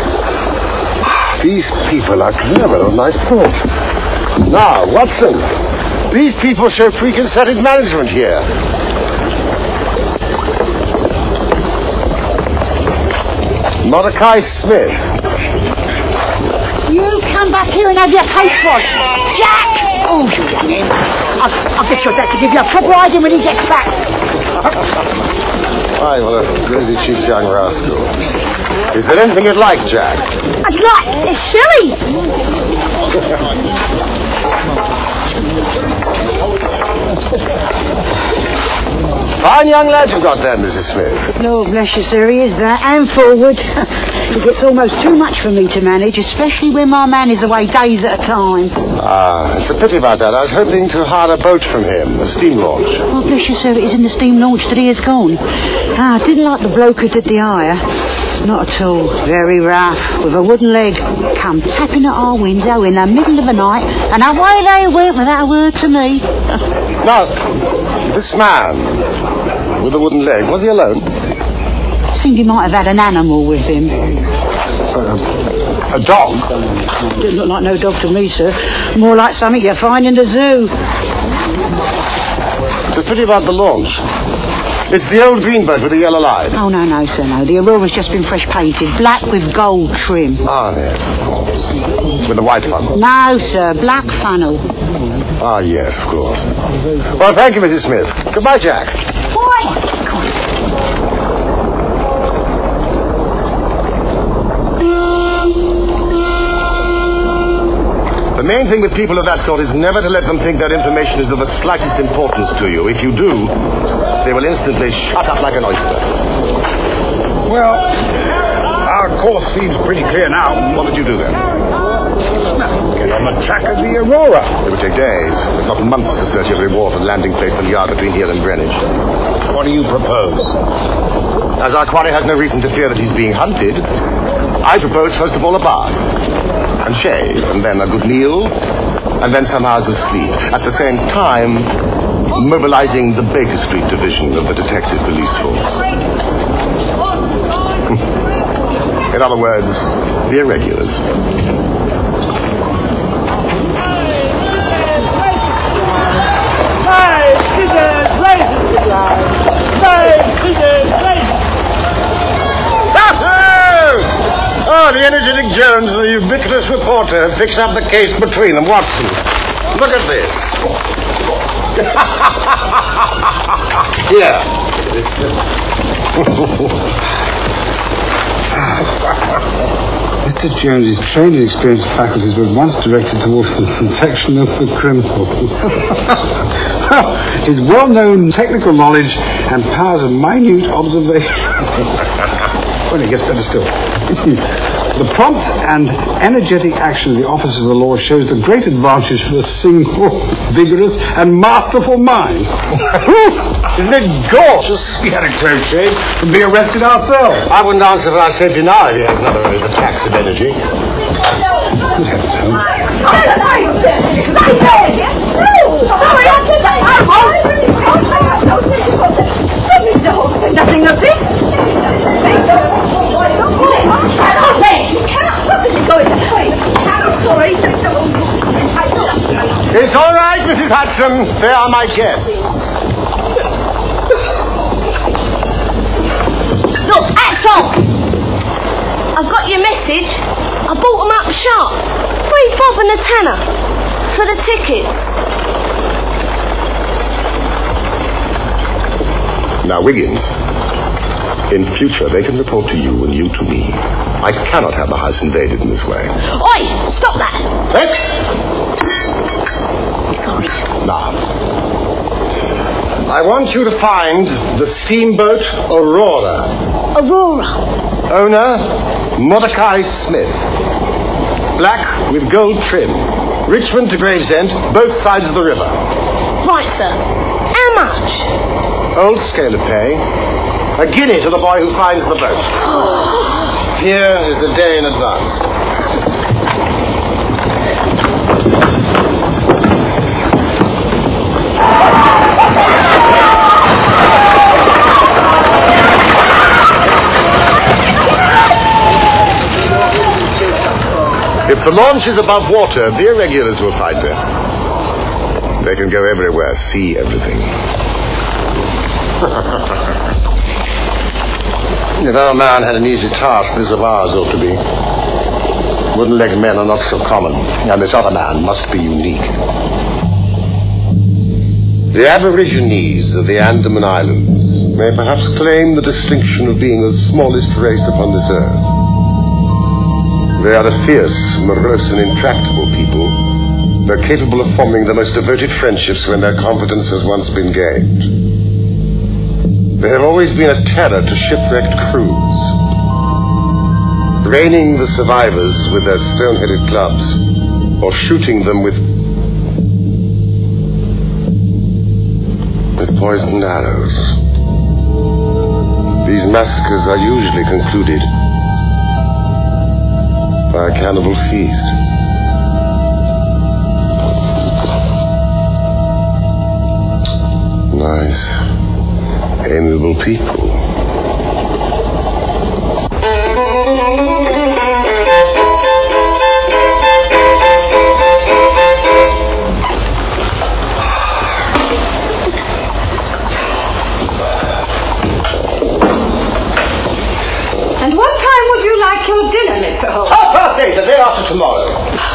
These people are cleverer than I thought. Now, Watson, these people show preconcerted management here. Mordecai Smith. You come back here and have your face washed. Jack! Oh, you young imp. I'll, I'll get your dad to give you a proper hiding when he gets back. Why, what a rosy-cheeked young rascal. Is there anything you'd like, Jack? I'd like. It's silly. Fine young lad you've got there, Missus Smith. Lord bless you, sir, he is that. And forward. It gets almost too much for me to manage, especially when my man is away days at a time. Ah, it's a pity about that. I was hoping to hire a boat from him, a steam launch. Oh, bless you, sir, it is in the steam launch that he has gone. Ah, I didn't like the bloke who did the hire. Not at all. Very rough, with a wooden leg. Come tapping at our window in the middle of the night, and away they went without a word to me. Now, this man with the wooden leg, was he alone? Seemed he might have had an animal with him. Uh, a dog? Didn't look like no dog to me, sir. More like something you find in the zoo. It's a pity about the launch. It's the old green boat with the yellow line. Oh, no, no, sir, no. The Aurora's just been fresh painted. Black with gold trim. Ah, yes, of course. With the white one? No, sir. Black funnel. Ah, yes, of course. Well, thank you, Missus Smith. Goodbye, Jack. Why? The main thing with people of that sort is never to let them think their information is of the slightest importance to you. If you do, they will instantly shut up like an oyster. Well, our course seems pretty clear now. What did you do then? Get on the track of the Aurora. It would take days, if not months, to search every wharf and landing place and yard between here and Greenwich. What do you propose? As our quarry has no reason to fear that he's being hunted, I propose first of all a bath. And shave, and then a good meal, and then some hours of sleep. At the same time, mobilizing the Baker Street division of the detective police force. In other words, the irregulars. Five, scissors, razors, guys. Five, scissors, razors. Oh, the energetic Jones and the ubiquitous reporter have fixed up the case between them. Watson, look at this. Here. Mister Jones's training experience faculties were once directed towards the detection of the criminal. His well-known technical knowledge and powers of minute observation. Well, it gets better still. The prompt and energetic action of the officers of the law shows the great advantage for a single, vigorous, and masterful mind. Isn't it gorgeous? We had a close shave and be arrested ourselves. I wouldn't answer for our safety now if he has another of his attacks of energy. Good heavens, Holmes. Nothing of this. It's all right, Missus Hudson. They are my guests. Look, hats off. I've got your message. I bought them up sharp. Three bob and a tenner for the tickets. Now, Wiggins, in future they can report to you and you to me. I cannot have the house invaded in this way. Oi, stop that. Quick! Sorry. Now, I want you to find the steamboat Aurora. Aurora. Owner, Mordecai Smith. Black with gold trim. Richmond to Gravesend, both sides of the river. Right, sir. How much? Old scale of pay. A guinea to the boy who finds the boat. Here is a day in advance. If the launch is above water, the irregulars will find her. They can go everywhere, see everything. If our man had an easy task, this of ours ought to be. Wooden-legged men are not so common, and this other man must be unique. The Aborigines of the Andaman Islands may perhaps claim the distinction of being the smallest race upon this earth. They are a fierce, morose, and intractable people. They're capable of forming the most devoted friendships when their confidence has once been gained. They have always been a terror to shipwrecked crews, braining the survivors with their stone-headed clubs, or shooting them with with poisoned arrows. These massacres are usually concluded by a cannibal feast. Nice, amiable people. And what time would you like your dinner, Mister Holmes? Half past eight, the day after tomorrow.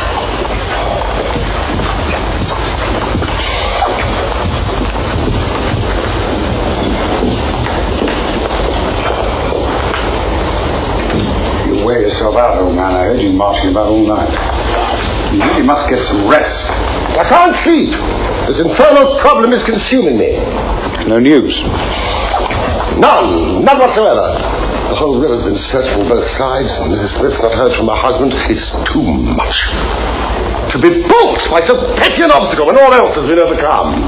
Wear yourself out, old man. I heard you marching about all night. You really must get some rest. I can't sleep. This infernal problem is consuming me. No news? None. None whatsoever. The whole river's been searched from both sides, and Missus Smith's not heard from her husband. It's too much. To be balked by so petty an obstacle when all else has been overcome.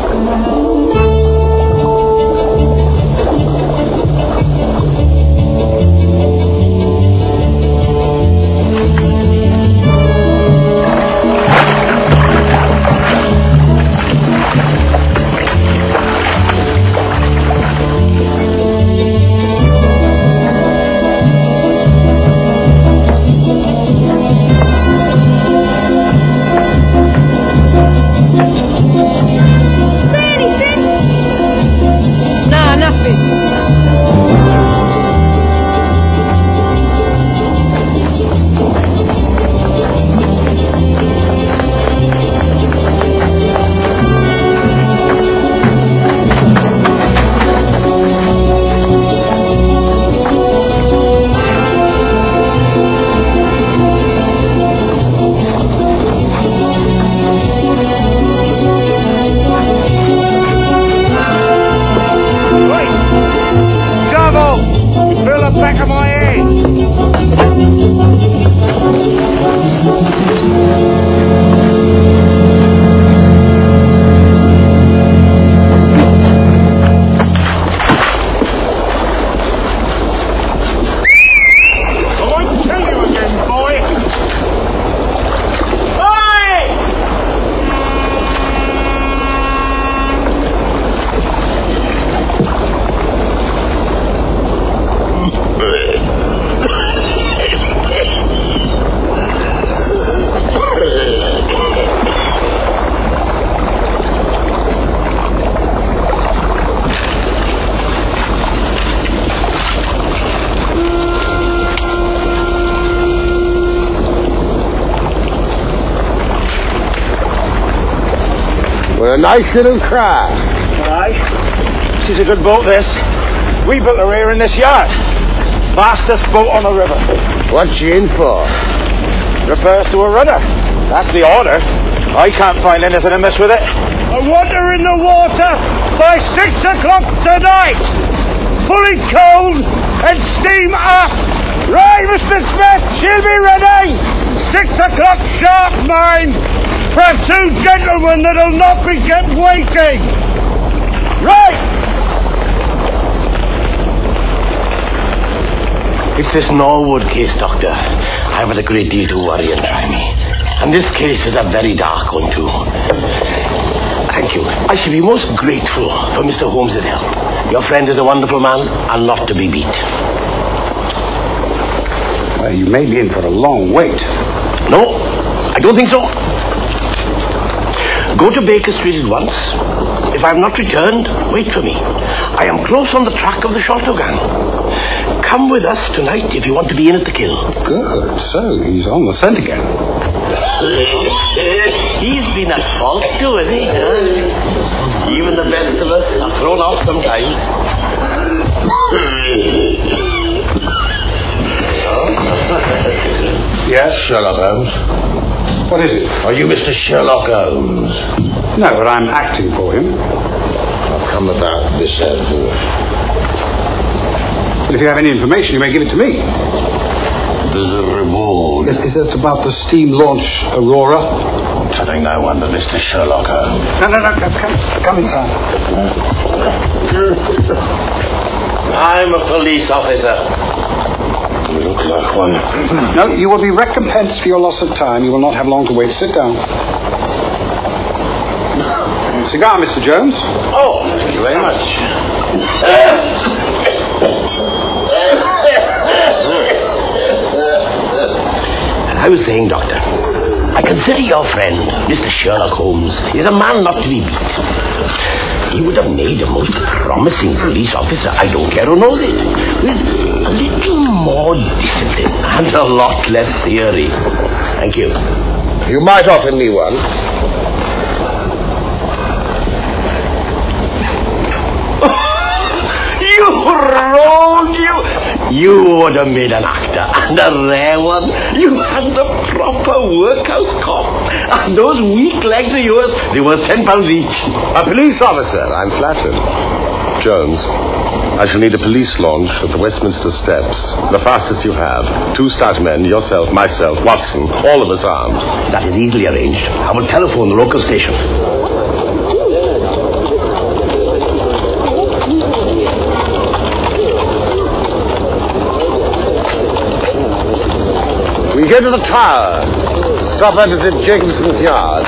A nice little craft. Aye. This is a good boat, this. We built her here in this yard. Fastest boat on the river. What's she in for? Refers to a rudder. That's the order. I can't find anything amiss with it. I want her in the water by six o'clock tonight. Fully cold and steam up. Right, Mister Smith, she'll be ready. Six o'clock sharp, mind. For two gentlemen that'll not be kept waiting. Right! this Norwood case, Doctor. I've had a great deal to worry and try me. And this case is a very dark one, too. Thank you. I shall be most grateful for Mister Holmes's help. Your friend is a wonderful man and not to be beat. Well, you may be in for a long wait. No, I don't think so. Go to Baker Street at once. If I have not returned, wait for me. I am close on the track of the Sholto gang. Come with us tonight if you want to be in at the kill. Good. So he's on the scent again. He's been at fault too, hasn't he? Huh? Even the best of us are thrown off sometimes. Yes? Sherlock Holmes. What is it? Are you Mister Sherlock Holmes? No, but I'm acting for him. I've come about this end. But if you have any information, you may give it to me. There's a reward. Is, is it about the steam launch Aurora? Telling no one but Mister Sherlock Holmes. No, no, no, come, come, come inside. I'm a police officer. You look like one. No, you will be recompensed for your loss of time. You will not have long to wait. Sit down. Cigar, Mister Jones. Oh, thank you very much. I was saying, Doctor, I consider your friend, Mister Sherlock Holmes, is a man not to be beat. He would have made a most promising police officer, I don't care who knows it, with a little more discipline and a lot less theory. Thank you. You might offer me one. You rogue, you... You would have made an actor, and a rare one. You had the proper workhouse cop. And those weak legs of yours, they were ten pounds each. A police officer, I'm flattered. Jones, I shall need a police launch at the Westminster Steps. The fastest you have. Two stout men, yourself, myself, Watson, all of us armed. That is easily arranged. I will telephone the local station. We go to the tower. Stop opposite Jacobson's yard.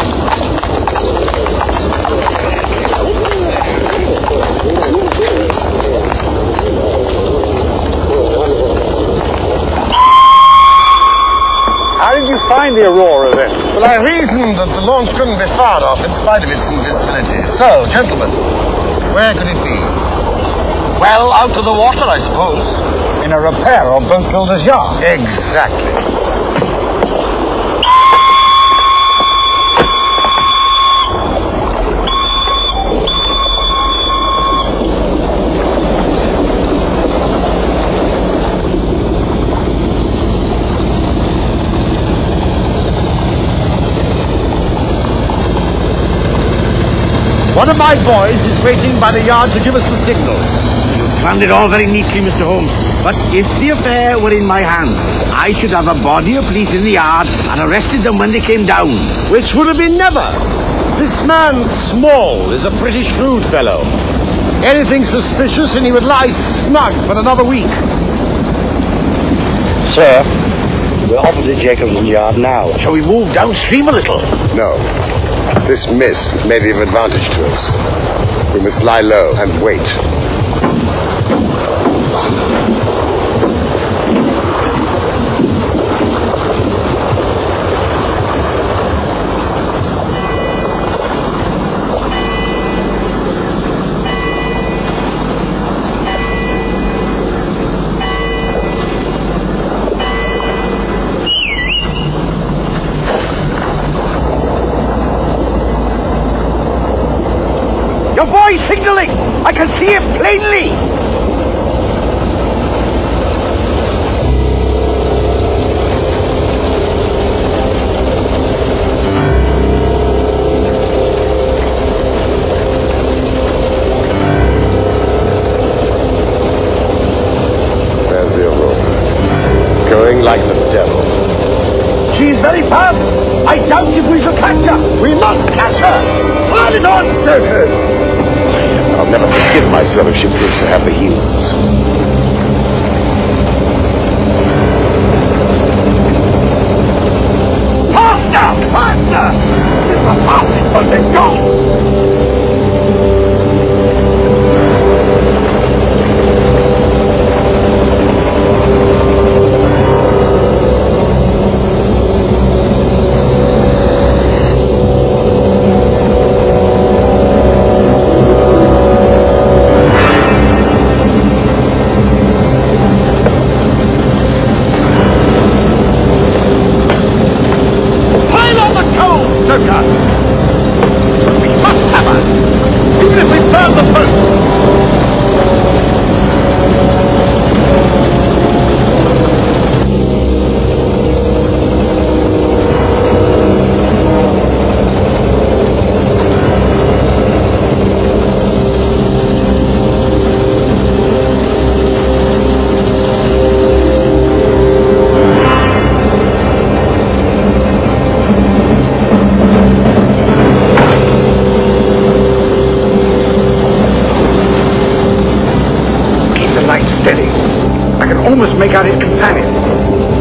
How did you find the Aurora, then? Well, I reasoned that the launch couldn't be fired off in spite of its invisibility. So, gentlemen, where could it be? Well, out to the water, I suppose. In a repair or boat builder's yard. Exactly. One of my boys is waiting by the yard to give us the signal. You planned it all very neatly, Mister Holmes. But if the affair were in my hands, I should have a body of police in the yard and arrested them when they came down. Which would have been never. This man, Small, is a pretty shrewd fellow. Anything suspicious and he would lie snug for another week. Sir, we're opposite Jacobson's yard now. Shall we move downstream a little? No. This mist may be of advantage to us. We must lie low and wait. Boy signaling! I can see him plainly! There's the Aurora. Going like the devil. She's very fast. I doubt if we shall catch her. We must catch her. Hard it on, Stokers! I'll never forgive myself if she proves to have the heels. almost make out his companion.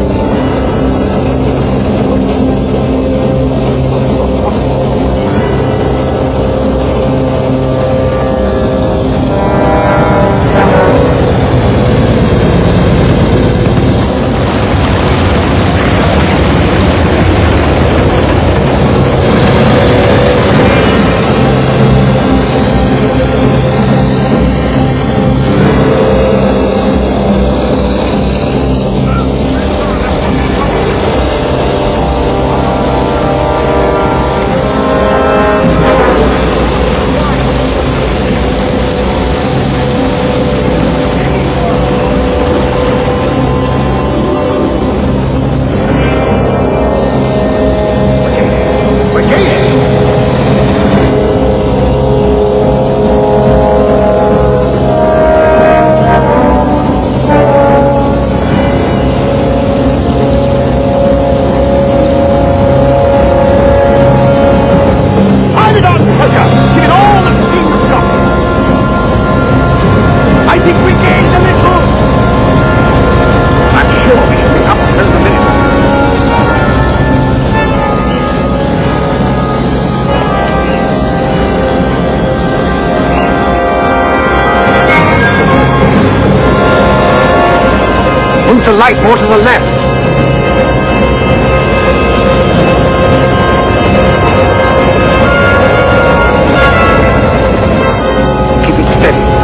The light more to the left. Keep it steady.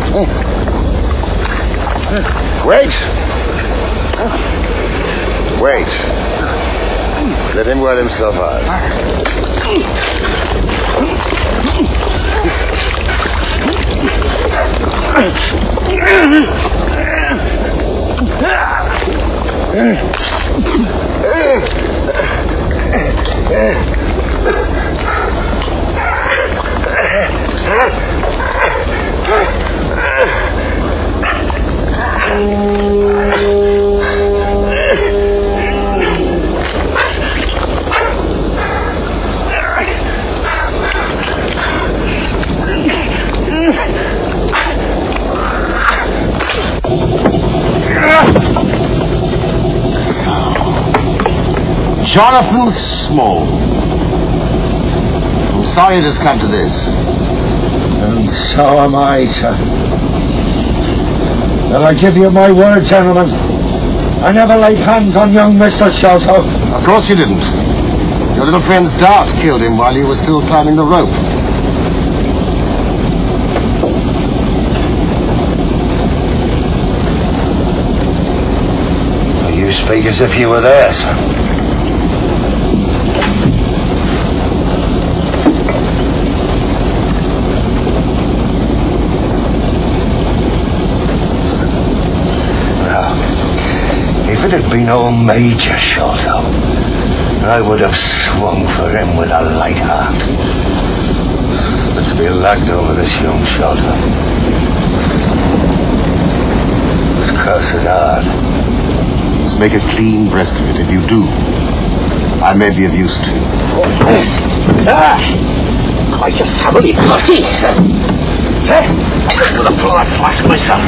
Wait. Wait. Let him wear himself out. Jonathan Small. I'm sorry it has come to this. And so am I, sir. But I give you my word, gentlemen. I never laid hands on young Mister Sholto. Of course you didn't. Your little friend's dart killed him while he was still climbing the rope. You speak as if you were there, sir. If it had been old Major Sholto, I would have swung for him with a light heart. But to be lagged over this young Sholto was cursed hard. Just make a clean breast of it. If you do, I may be of use to you. Ah, quite a family party. Eh? I just got to pull that flask myself.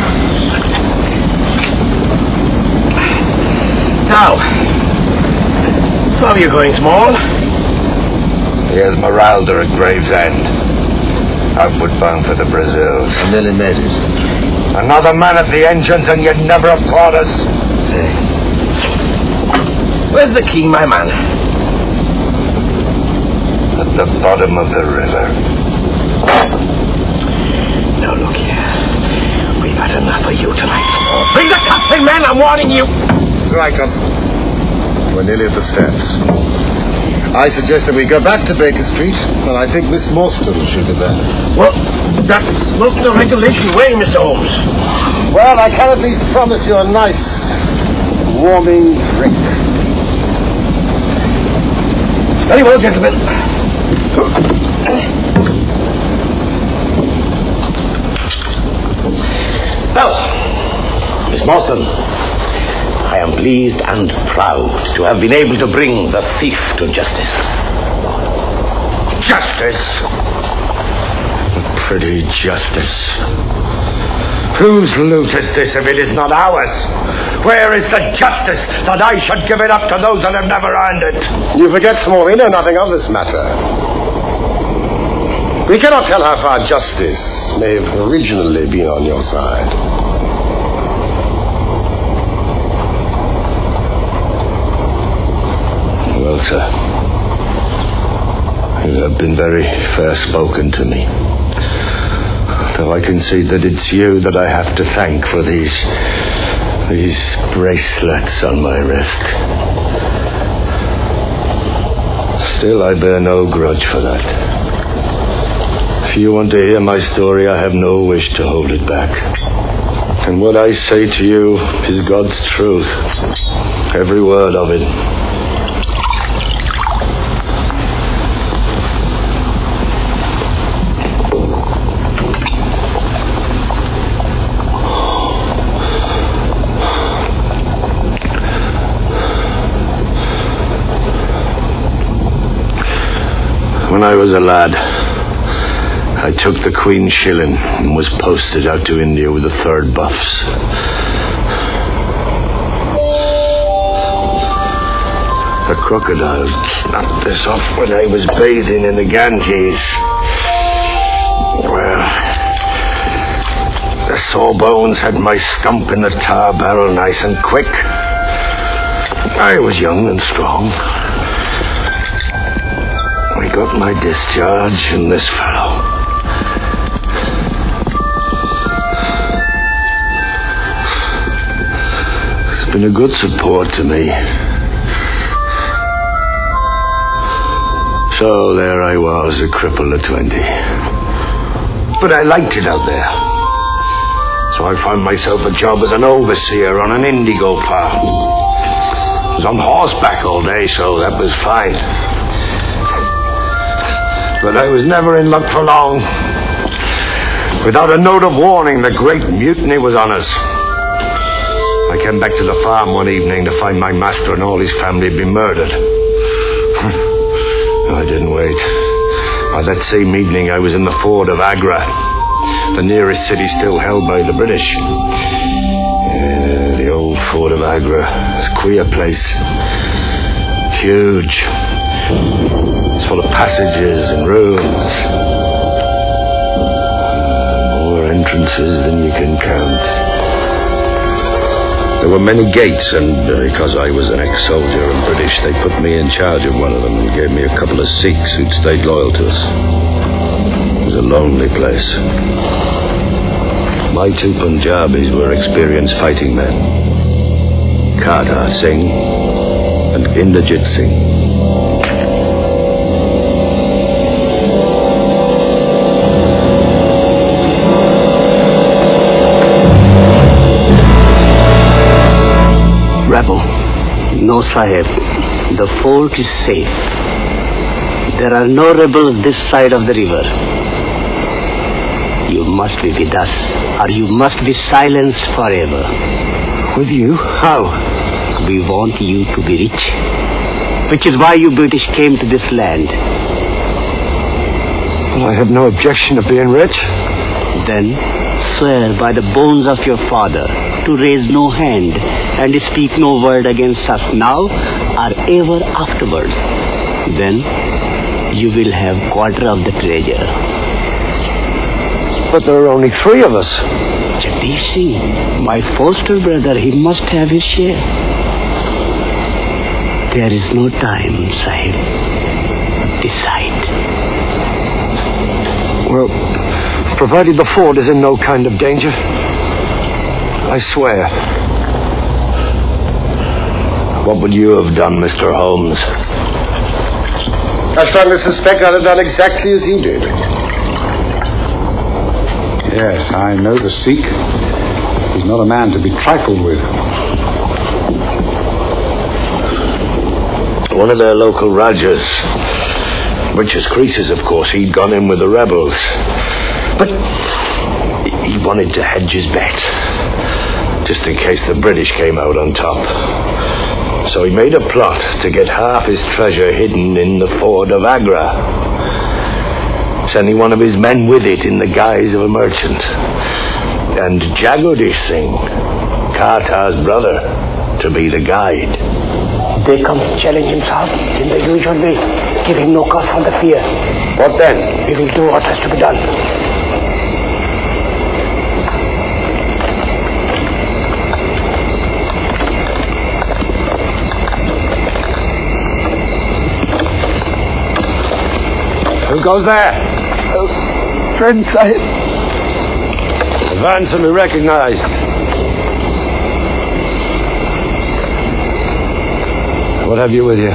Now, how are you going, Small? Here's Meralda at Gravesend. Outward bound for the Brazils. I nearly made it. Another man at the engines and you'd never have caught us. Hey. Where's the key, my man? At the bottom of the river. Now, look here. We've had enough of you tonight. Bring the captain, man, I'm warning you. That's right, Constable. We're nearly at the steps. I suggest that we go back to Baker Street, and I think Miss Morstan should be there. Well, that's not the regulation way, Mister Holmes. Well, I can at least promise you a nice, warming drink. Very well, gentlemen. Well, Miss Morstan, I am pleased and proud to have been able to bring the thief to justice. Justice? Pretty justice. Whose loot is this if it is not ours? Where is the justice that I should give it up to those that have never earned it? You forget, Small, we know nothing of this matter. We cannot tell how far justice may have originally been on your side. Well, sir, you have been very fair spoken to me. Though I can see that it's you that I have to thank for these these bracelets on my wrist. Still, I bear no grudge for that. If you want to hear my story, I have no wish to hold it back. And what I say to you is God's truth. Every word of it. When I was a lad, I took the Queen's shilling and was posted out to India with the third Buffs. The crocodile snapped this off when I was bathing in the Ganges. Well, the sawbones had my stump in the tar barrel nice and quick. I was young and strong. I got my discharge in this fellow. been a good support to me. So there I was, a cripple at twenty. But I liked it out there. So I found myself a job as an overseer on an indigo farm. I was on horseback all day, so that was fine. But I was never in luck for long. Without a note of warning, the great mutiny was on us. I came back to the farm one evening to find my master and all his family had been murdered. I didn't wait. By that same evening, I was in the fort of Agra, the nearest city still held by the British. Yeah, the old fort of Agra. It's a queer place. Huge. It's full of passages and rooms. More entrances than you can count. There were many gates, and uh, because I was an ex-soldier and British, they put me in charge of one of them and gave me a couple of Sikhs who'd stayed loyal to us. It was a lonely place. My two Punjabis were experienced fighting men. Kartar Singh and Inderjit Singh. Rebel. No, Sahib. The fort is safe. There are no rebels this side of the river. You must be with us, or you must be silenced forever. With you? How? We want you to be rich, which is why you British came to this land. Well, I have no objection of being rich. Then swear by the bones of your father to raise no hand and speak no word against us now or ever afterwards. Then you will have quarter of the treasure. But there are only three of us. Jagdish Singh, my foster brother, he must have his share. There is no time, Sahib. Decide. Well, provided the fort is in no kind of danger, I swear. What would you have done, Mister Holmes? I strongly suspect I'd have done exactly as you did. Yes, I know the Sikh. He's not a man to be trifled with. One of their local Rajas, Richard Creases, of course, he'd gone in with the rebels. But he wanted to hedge his bet, just in case the British came out on top. So he made a plot to get half his treasure hidden in the fort of Agra, sending one of his men with it in the guise of a merchant, and Jagdish Singh, Kartar's brother, to be the guide. They come to challenge him, sir, in the usual way. Give him no cause for the fear. What then? We will do what has to be done. Who goes there? Uh, friend Sahib. Advance and be recognized. What have you with you? Uh,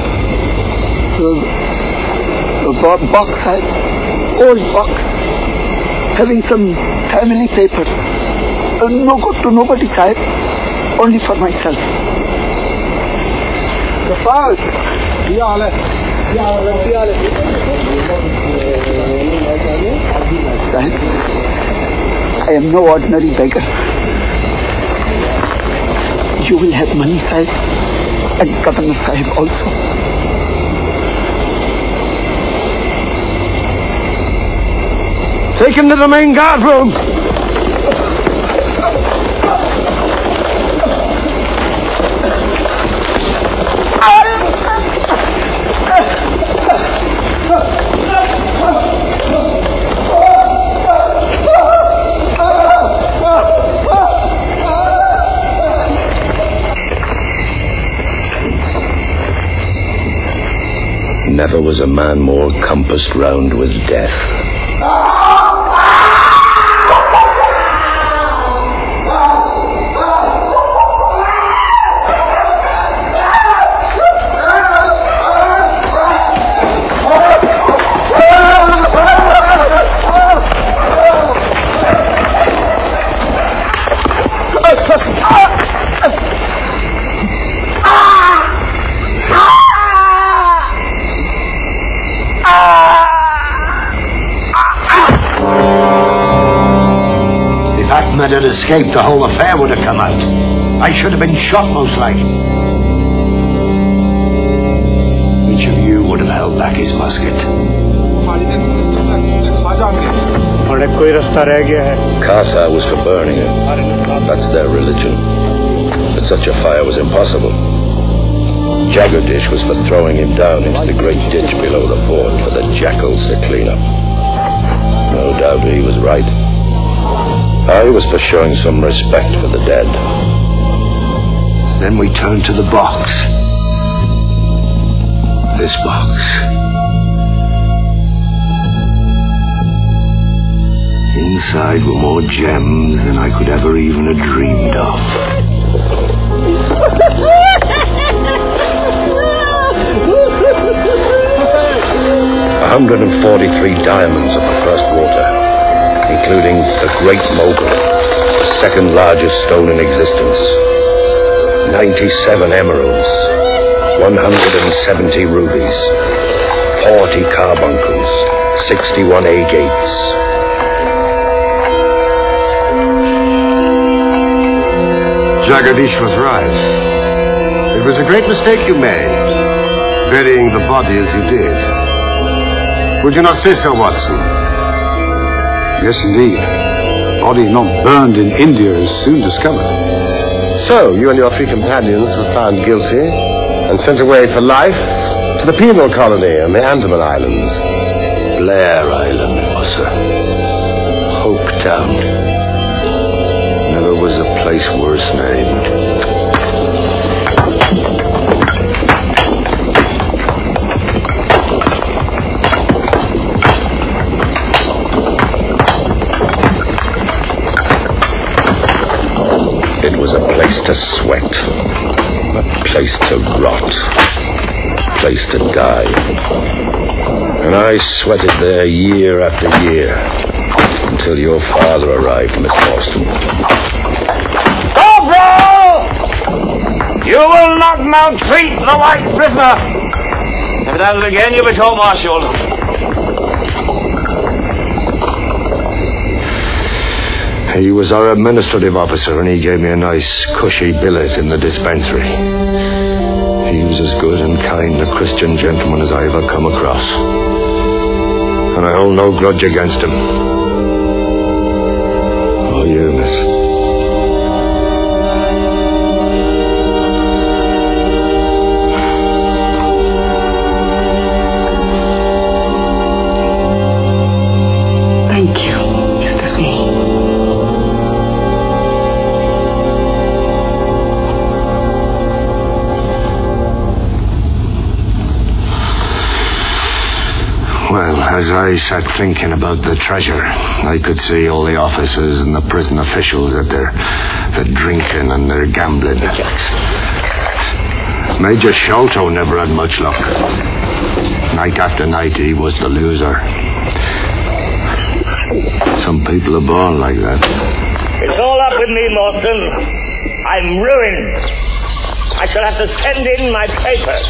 a bo- box, Sahib. Old box. Having some family papers. Uh, no good to nobody, Sahib. Only for myself. The files. Sahib, I am no ordinary beggar. You will have money, Sahib, and Governor Sahib also. Take him to the main guard room. Never was a man more compassed round with death. Ahmed had escaped, the whole affair would have come out. I should have been shot, most likely. Which of you would have held back his musket? Kasa was for burning it. That's their religion. But such a fire was impossible. Jagadish was for throwing him down into the great ditch below the fort for the jackals to clean up. No doubt he was right. I was for showing some respect for the dead. Then we turned to the box. This box. Inside were more gems than I could ever even have dreamed of. one hundred forty-three diamonds of the first water, including the Great Mogul, the second largest stone in existence. ninety-seven emeralds, one hundred seventy rubies, forty carbuncles, sixty-one agates. Jagadish was right. It was a great mistake you made, burying the body as you did. Would you not say so, Watson? Yes, indeed. The body not burned in India is soon discovered. So, you and your three companions were found guilty and sent away for life to the penal colony on the Andaman Islands. Blair Island, sir. Hope Town. Never was a place worse named. It was a place to sweat, a place to rot, a place to die. And I sweated there year after year until your father arrived, Miss Morstan. Corporal! You will not maltreat the white prisoner. If it happens again, you'll be court-martialed. He was our administrative officer, and he gave me a nice, cushy billet in the dispensary. He was as good and kind a Christian gentleman as I ever come across. And I hold no grudge against him. Oh, you, miss. Thank you, Mister Small. Well, as I sat thinking about the treasure, I could see all the officers and the prison officials at their, their drinking and their gambling. Major Sholto never had much luck. Night after night, he was the loser. Some people are born like that. It's all up with me, Morstan. I'm ruined. I shall have to send in my papers.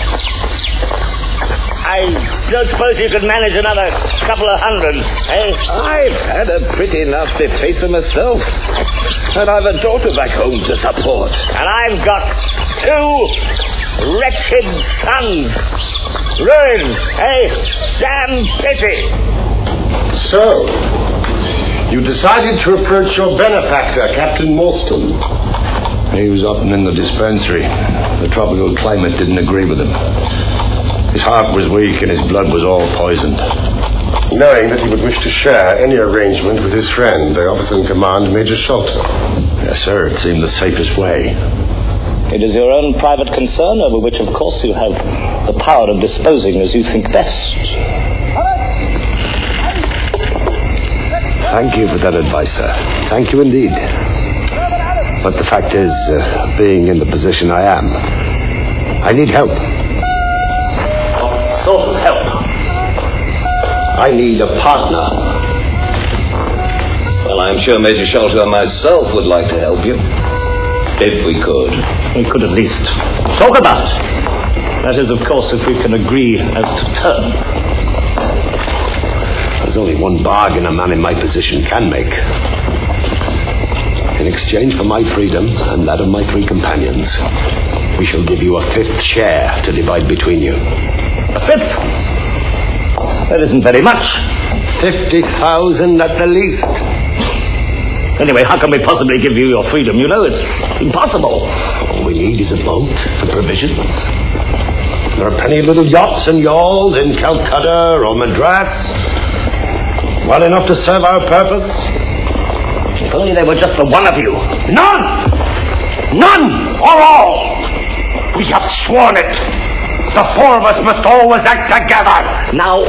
I don't suppose you could manage another couple of hundred, eh? I've had a pretty nasty paper myself. And I've a daughter back home to support. And I've got two wretched sons. Ruined, eh? Damn pity. So, you decided to approach your benefactor, Captain Morstan. He was up and in the dispensary. The tropical climate didn't agree with him. His heart was weak and his blood was all poisoned. Knowing that he would wish to share any arrangement with his friend, the officer in command, Major Sholto. Yes, sir. It seemed the safest way. It is your own private concern, over which, of course, you have the power of disposing as you think best. Thank you for that advice, sir. Thank you indeed. But the fact is, uh, being in the position I am, I need help. What sort of help? I need a partner. Well, I'm sure Major Sholto and myself would like to help you. If we could. We could at least talk about it. That is, of course, if we can agree as to terms. There's only one bargain a man in my position can make. In exchange for my freedom and that of my three companions, we shall give you a fifth share to divide between you. A fifth? That isn't very much. Fifty thousand at the least. Anyway, how can we possibly give you your freedom? You know it's impossible. All we need is a boat and provisions. There are plenty of little yachts and yawls in Calcutta or Madras. Well enough to serve our purpose. If only they were just the one of you. None! None or all! We have sworn it. The four of us must always act together. Now...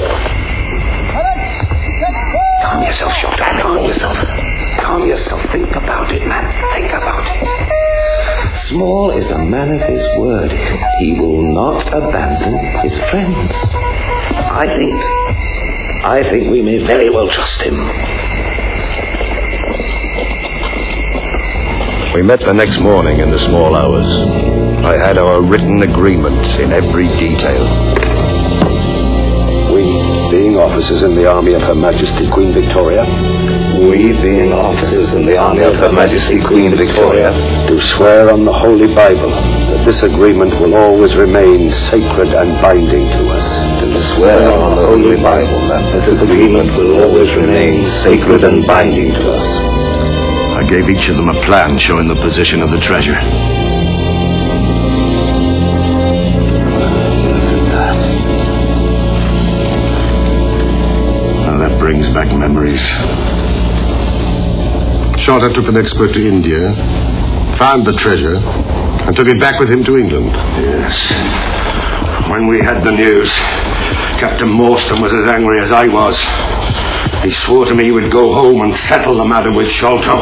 Calm yourself, Shorter. Calm yourself. Calm yourself. Think about it, man. Think about it. Small is a man of his word. He will not abandon his friends. I think... I think we may very well trust him. We met the next morning in the small hours. I had our written agreement in every detail. We, being officers in the army of Her Majesty Queen Victoria, We, being officers in the army of Her Majesty Queen Victoria, do swear on the Holy Bible that this agreement will always remain sacred and binding to us. do swear on the Holy Bible that this agreement will always remain sacred and binding to us. I gave each of them a plan showing the position of the treasure. Now that brings back memories. Shorter took an expert to India, found the treasure, and took it back with him to England. Yes. When we had the news, Captain Morstan was as angry as I was. He swore to me he would go home and settle the matter with Sholto.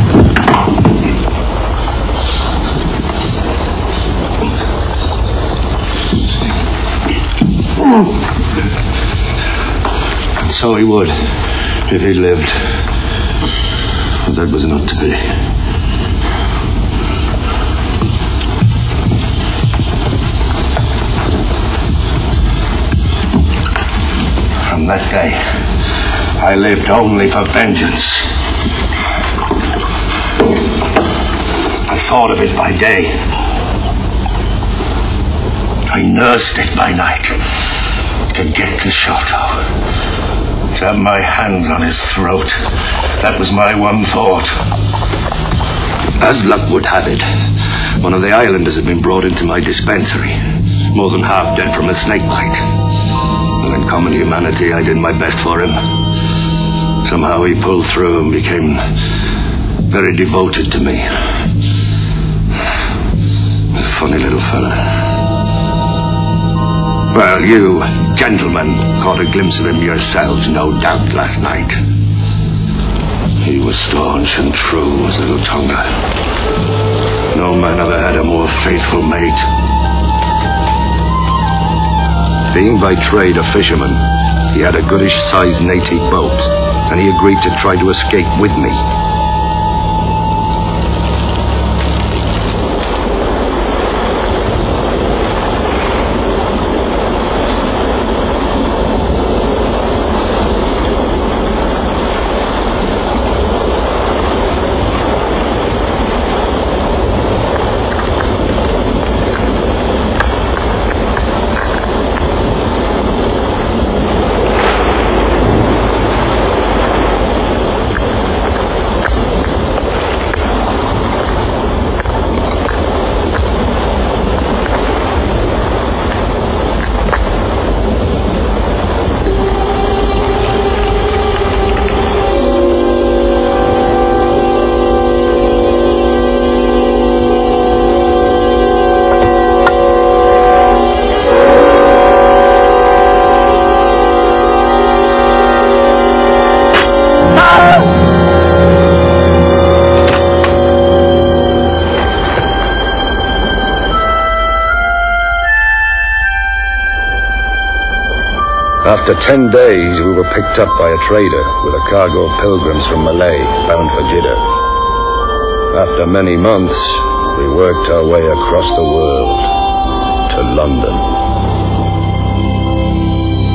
And so he would, if he lived. But that was not to be. From that day, I lived only for vengeance. I thought of it by day. I nursed it by night. To get to Sholto. To have my hands on his throat. That was my one thought. As luck would have it, one of the islanders had been brought into my dispensary, more than half dead from a snake bite. And in common humanity, I did my best for him. Somehow he pulled through and became very devoted to me. A funny little fella. Well, you gentlemen caught a glimpse of him yourselves, no doubt, last night. He was staunch and true as little Tonga. No man ever had a more faithful mate. Being by trade a fisherman, he had a goodish-sized native boat, and he agreed to try to escape with me. After ten days, we were picked up by a trader with a cargo of pilgrims from Malay bound for Jeddah. After many months, we worked our way across the world to London.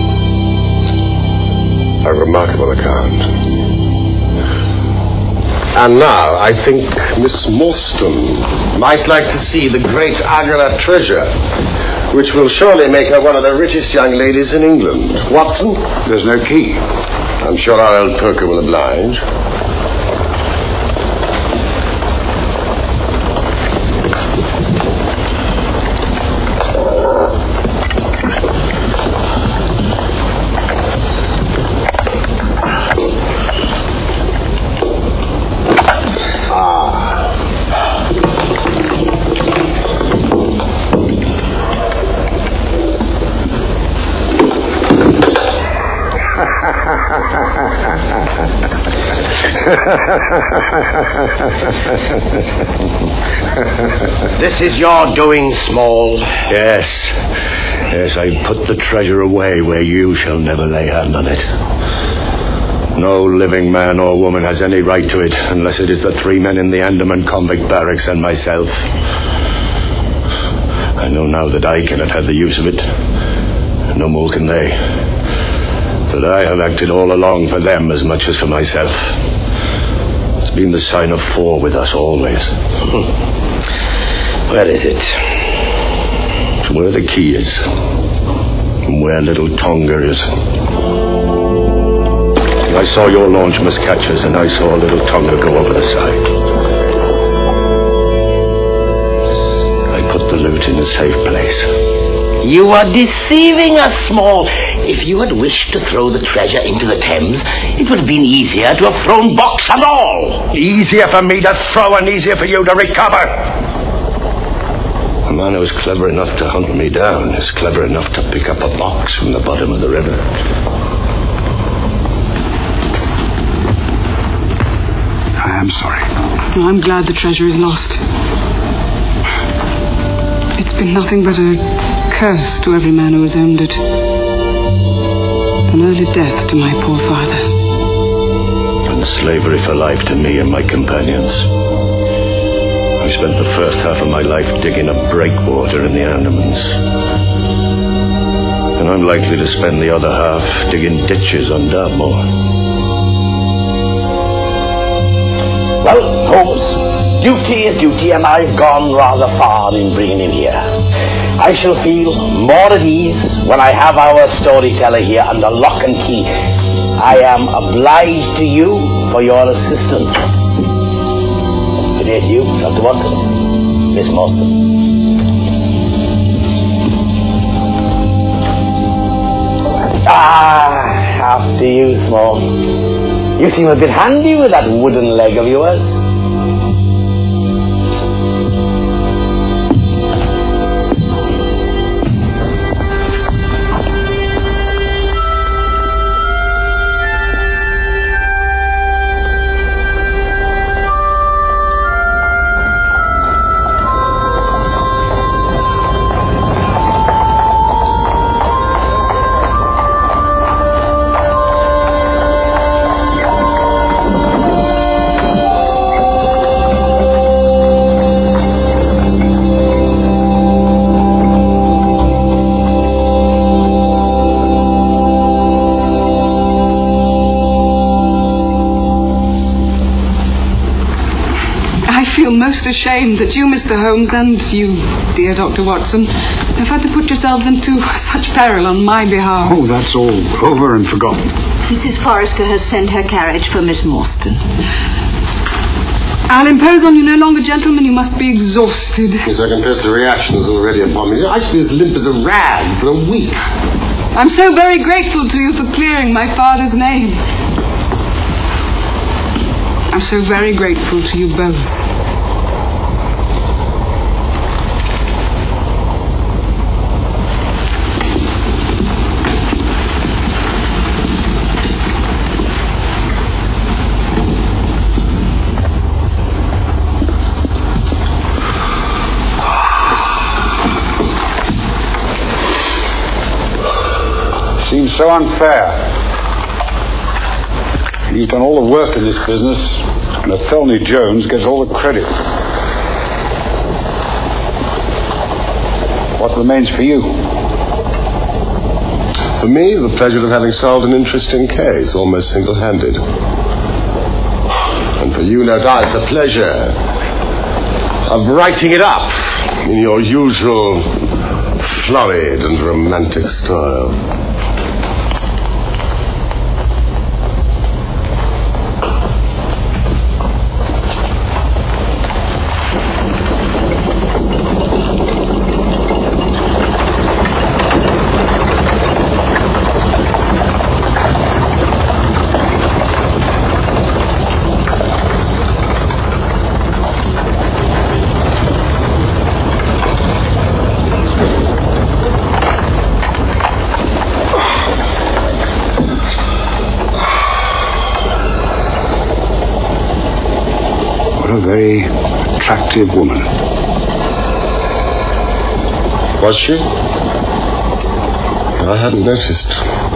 A remarkable account. And now, I think Miss Morstan might like to see the great Agra treasure, which will surely make her one of the richest young ladies in England. Watson? There's no key. I'm sure our old poker will oblige. This is your doing, Small. Yes. Yes, I put the treasure away where you shall never lay hand on it. No living man or woman has any right to it unless it is the three men in the Andaman convict barracks and myself. I know now that I cannot have the use of it. No more can they. But I have acted all along for them as much as for myself. It's been the sign of four with us always. Where is it? It's where the key is. And where little Tonga is. I saw your launch miscatch us, and I saw little Tonga go over the side. I put the loot in a safe place. You are deceiving us, Small. If you had wished to throw the treasure into the Thames, it would have been easier to have thrown box and all. Easier for me to throw and easier for you to recover. A man who's clever enough to hunt me down is clever enough to pick up a box from the bottom of the river. I am sorry. I'm glad the treasure is lost. It's been nothing but a curse to every man who has owned it. An early death to my poor father. And slavery for life to me and my companions. I spent the first half of my life digging up breakwater in the Andamans. And I'm likely to spend the other half digging ditches on Dartmoor. Well, Holmes, duty is duty, and I've gone rather far in bringing him here. I shall feel more at ease when I have our storyteller here under lock and key. I am obliged to you for your assistance. Good day to you, Doctor Watson. Miss Morstan. Ah, after you, Small. You seem a bit handy with that wooden leg of yours. Most ashamed that you, Mister Holmes, and you, dear Doctor Watson, have had to put yourselves into such peril on my behalf. Oh, that's all over and forgotten. Missus Forrester has sent her carriage for Miss Morstan. I'll impose on you no longer, gentlemen. You must be exhausted. Yes, I confess the reaction is already upon me. I should be as limp as a rag for a week. I'm so very grateful to you for clearing my father's name. I'm so very grateful to you both. Seems so unfair. You've done all the work in this business, and Athelney Jones gets all the credit. What remains for you? For me, the pleasure of having solved an interesting case, almost single-handed. And for you no doubt the pleasure of writing it up in your usual florid and romantic style. A very attractive woman. Was she? I hadn't noticed.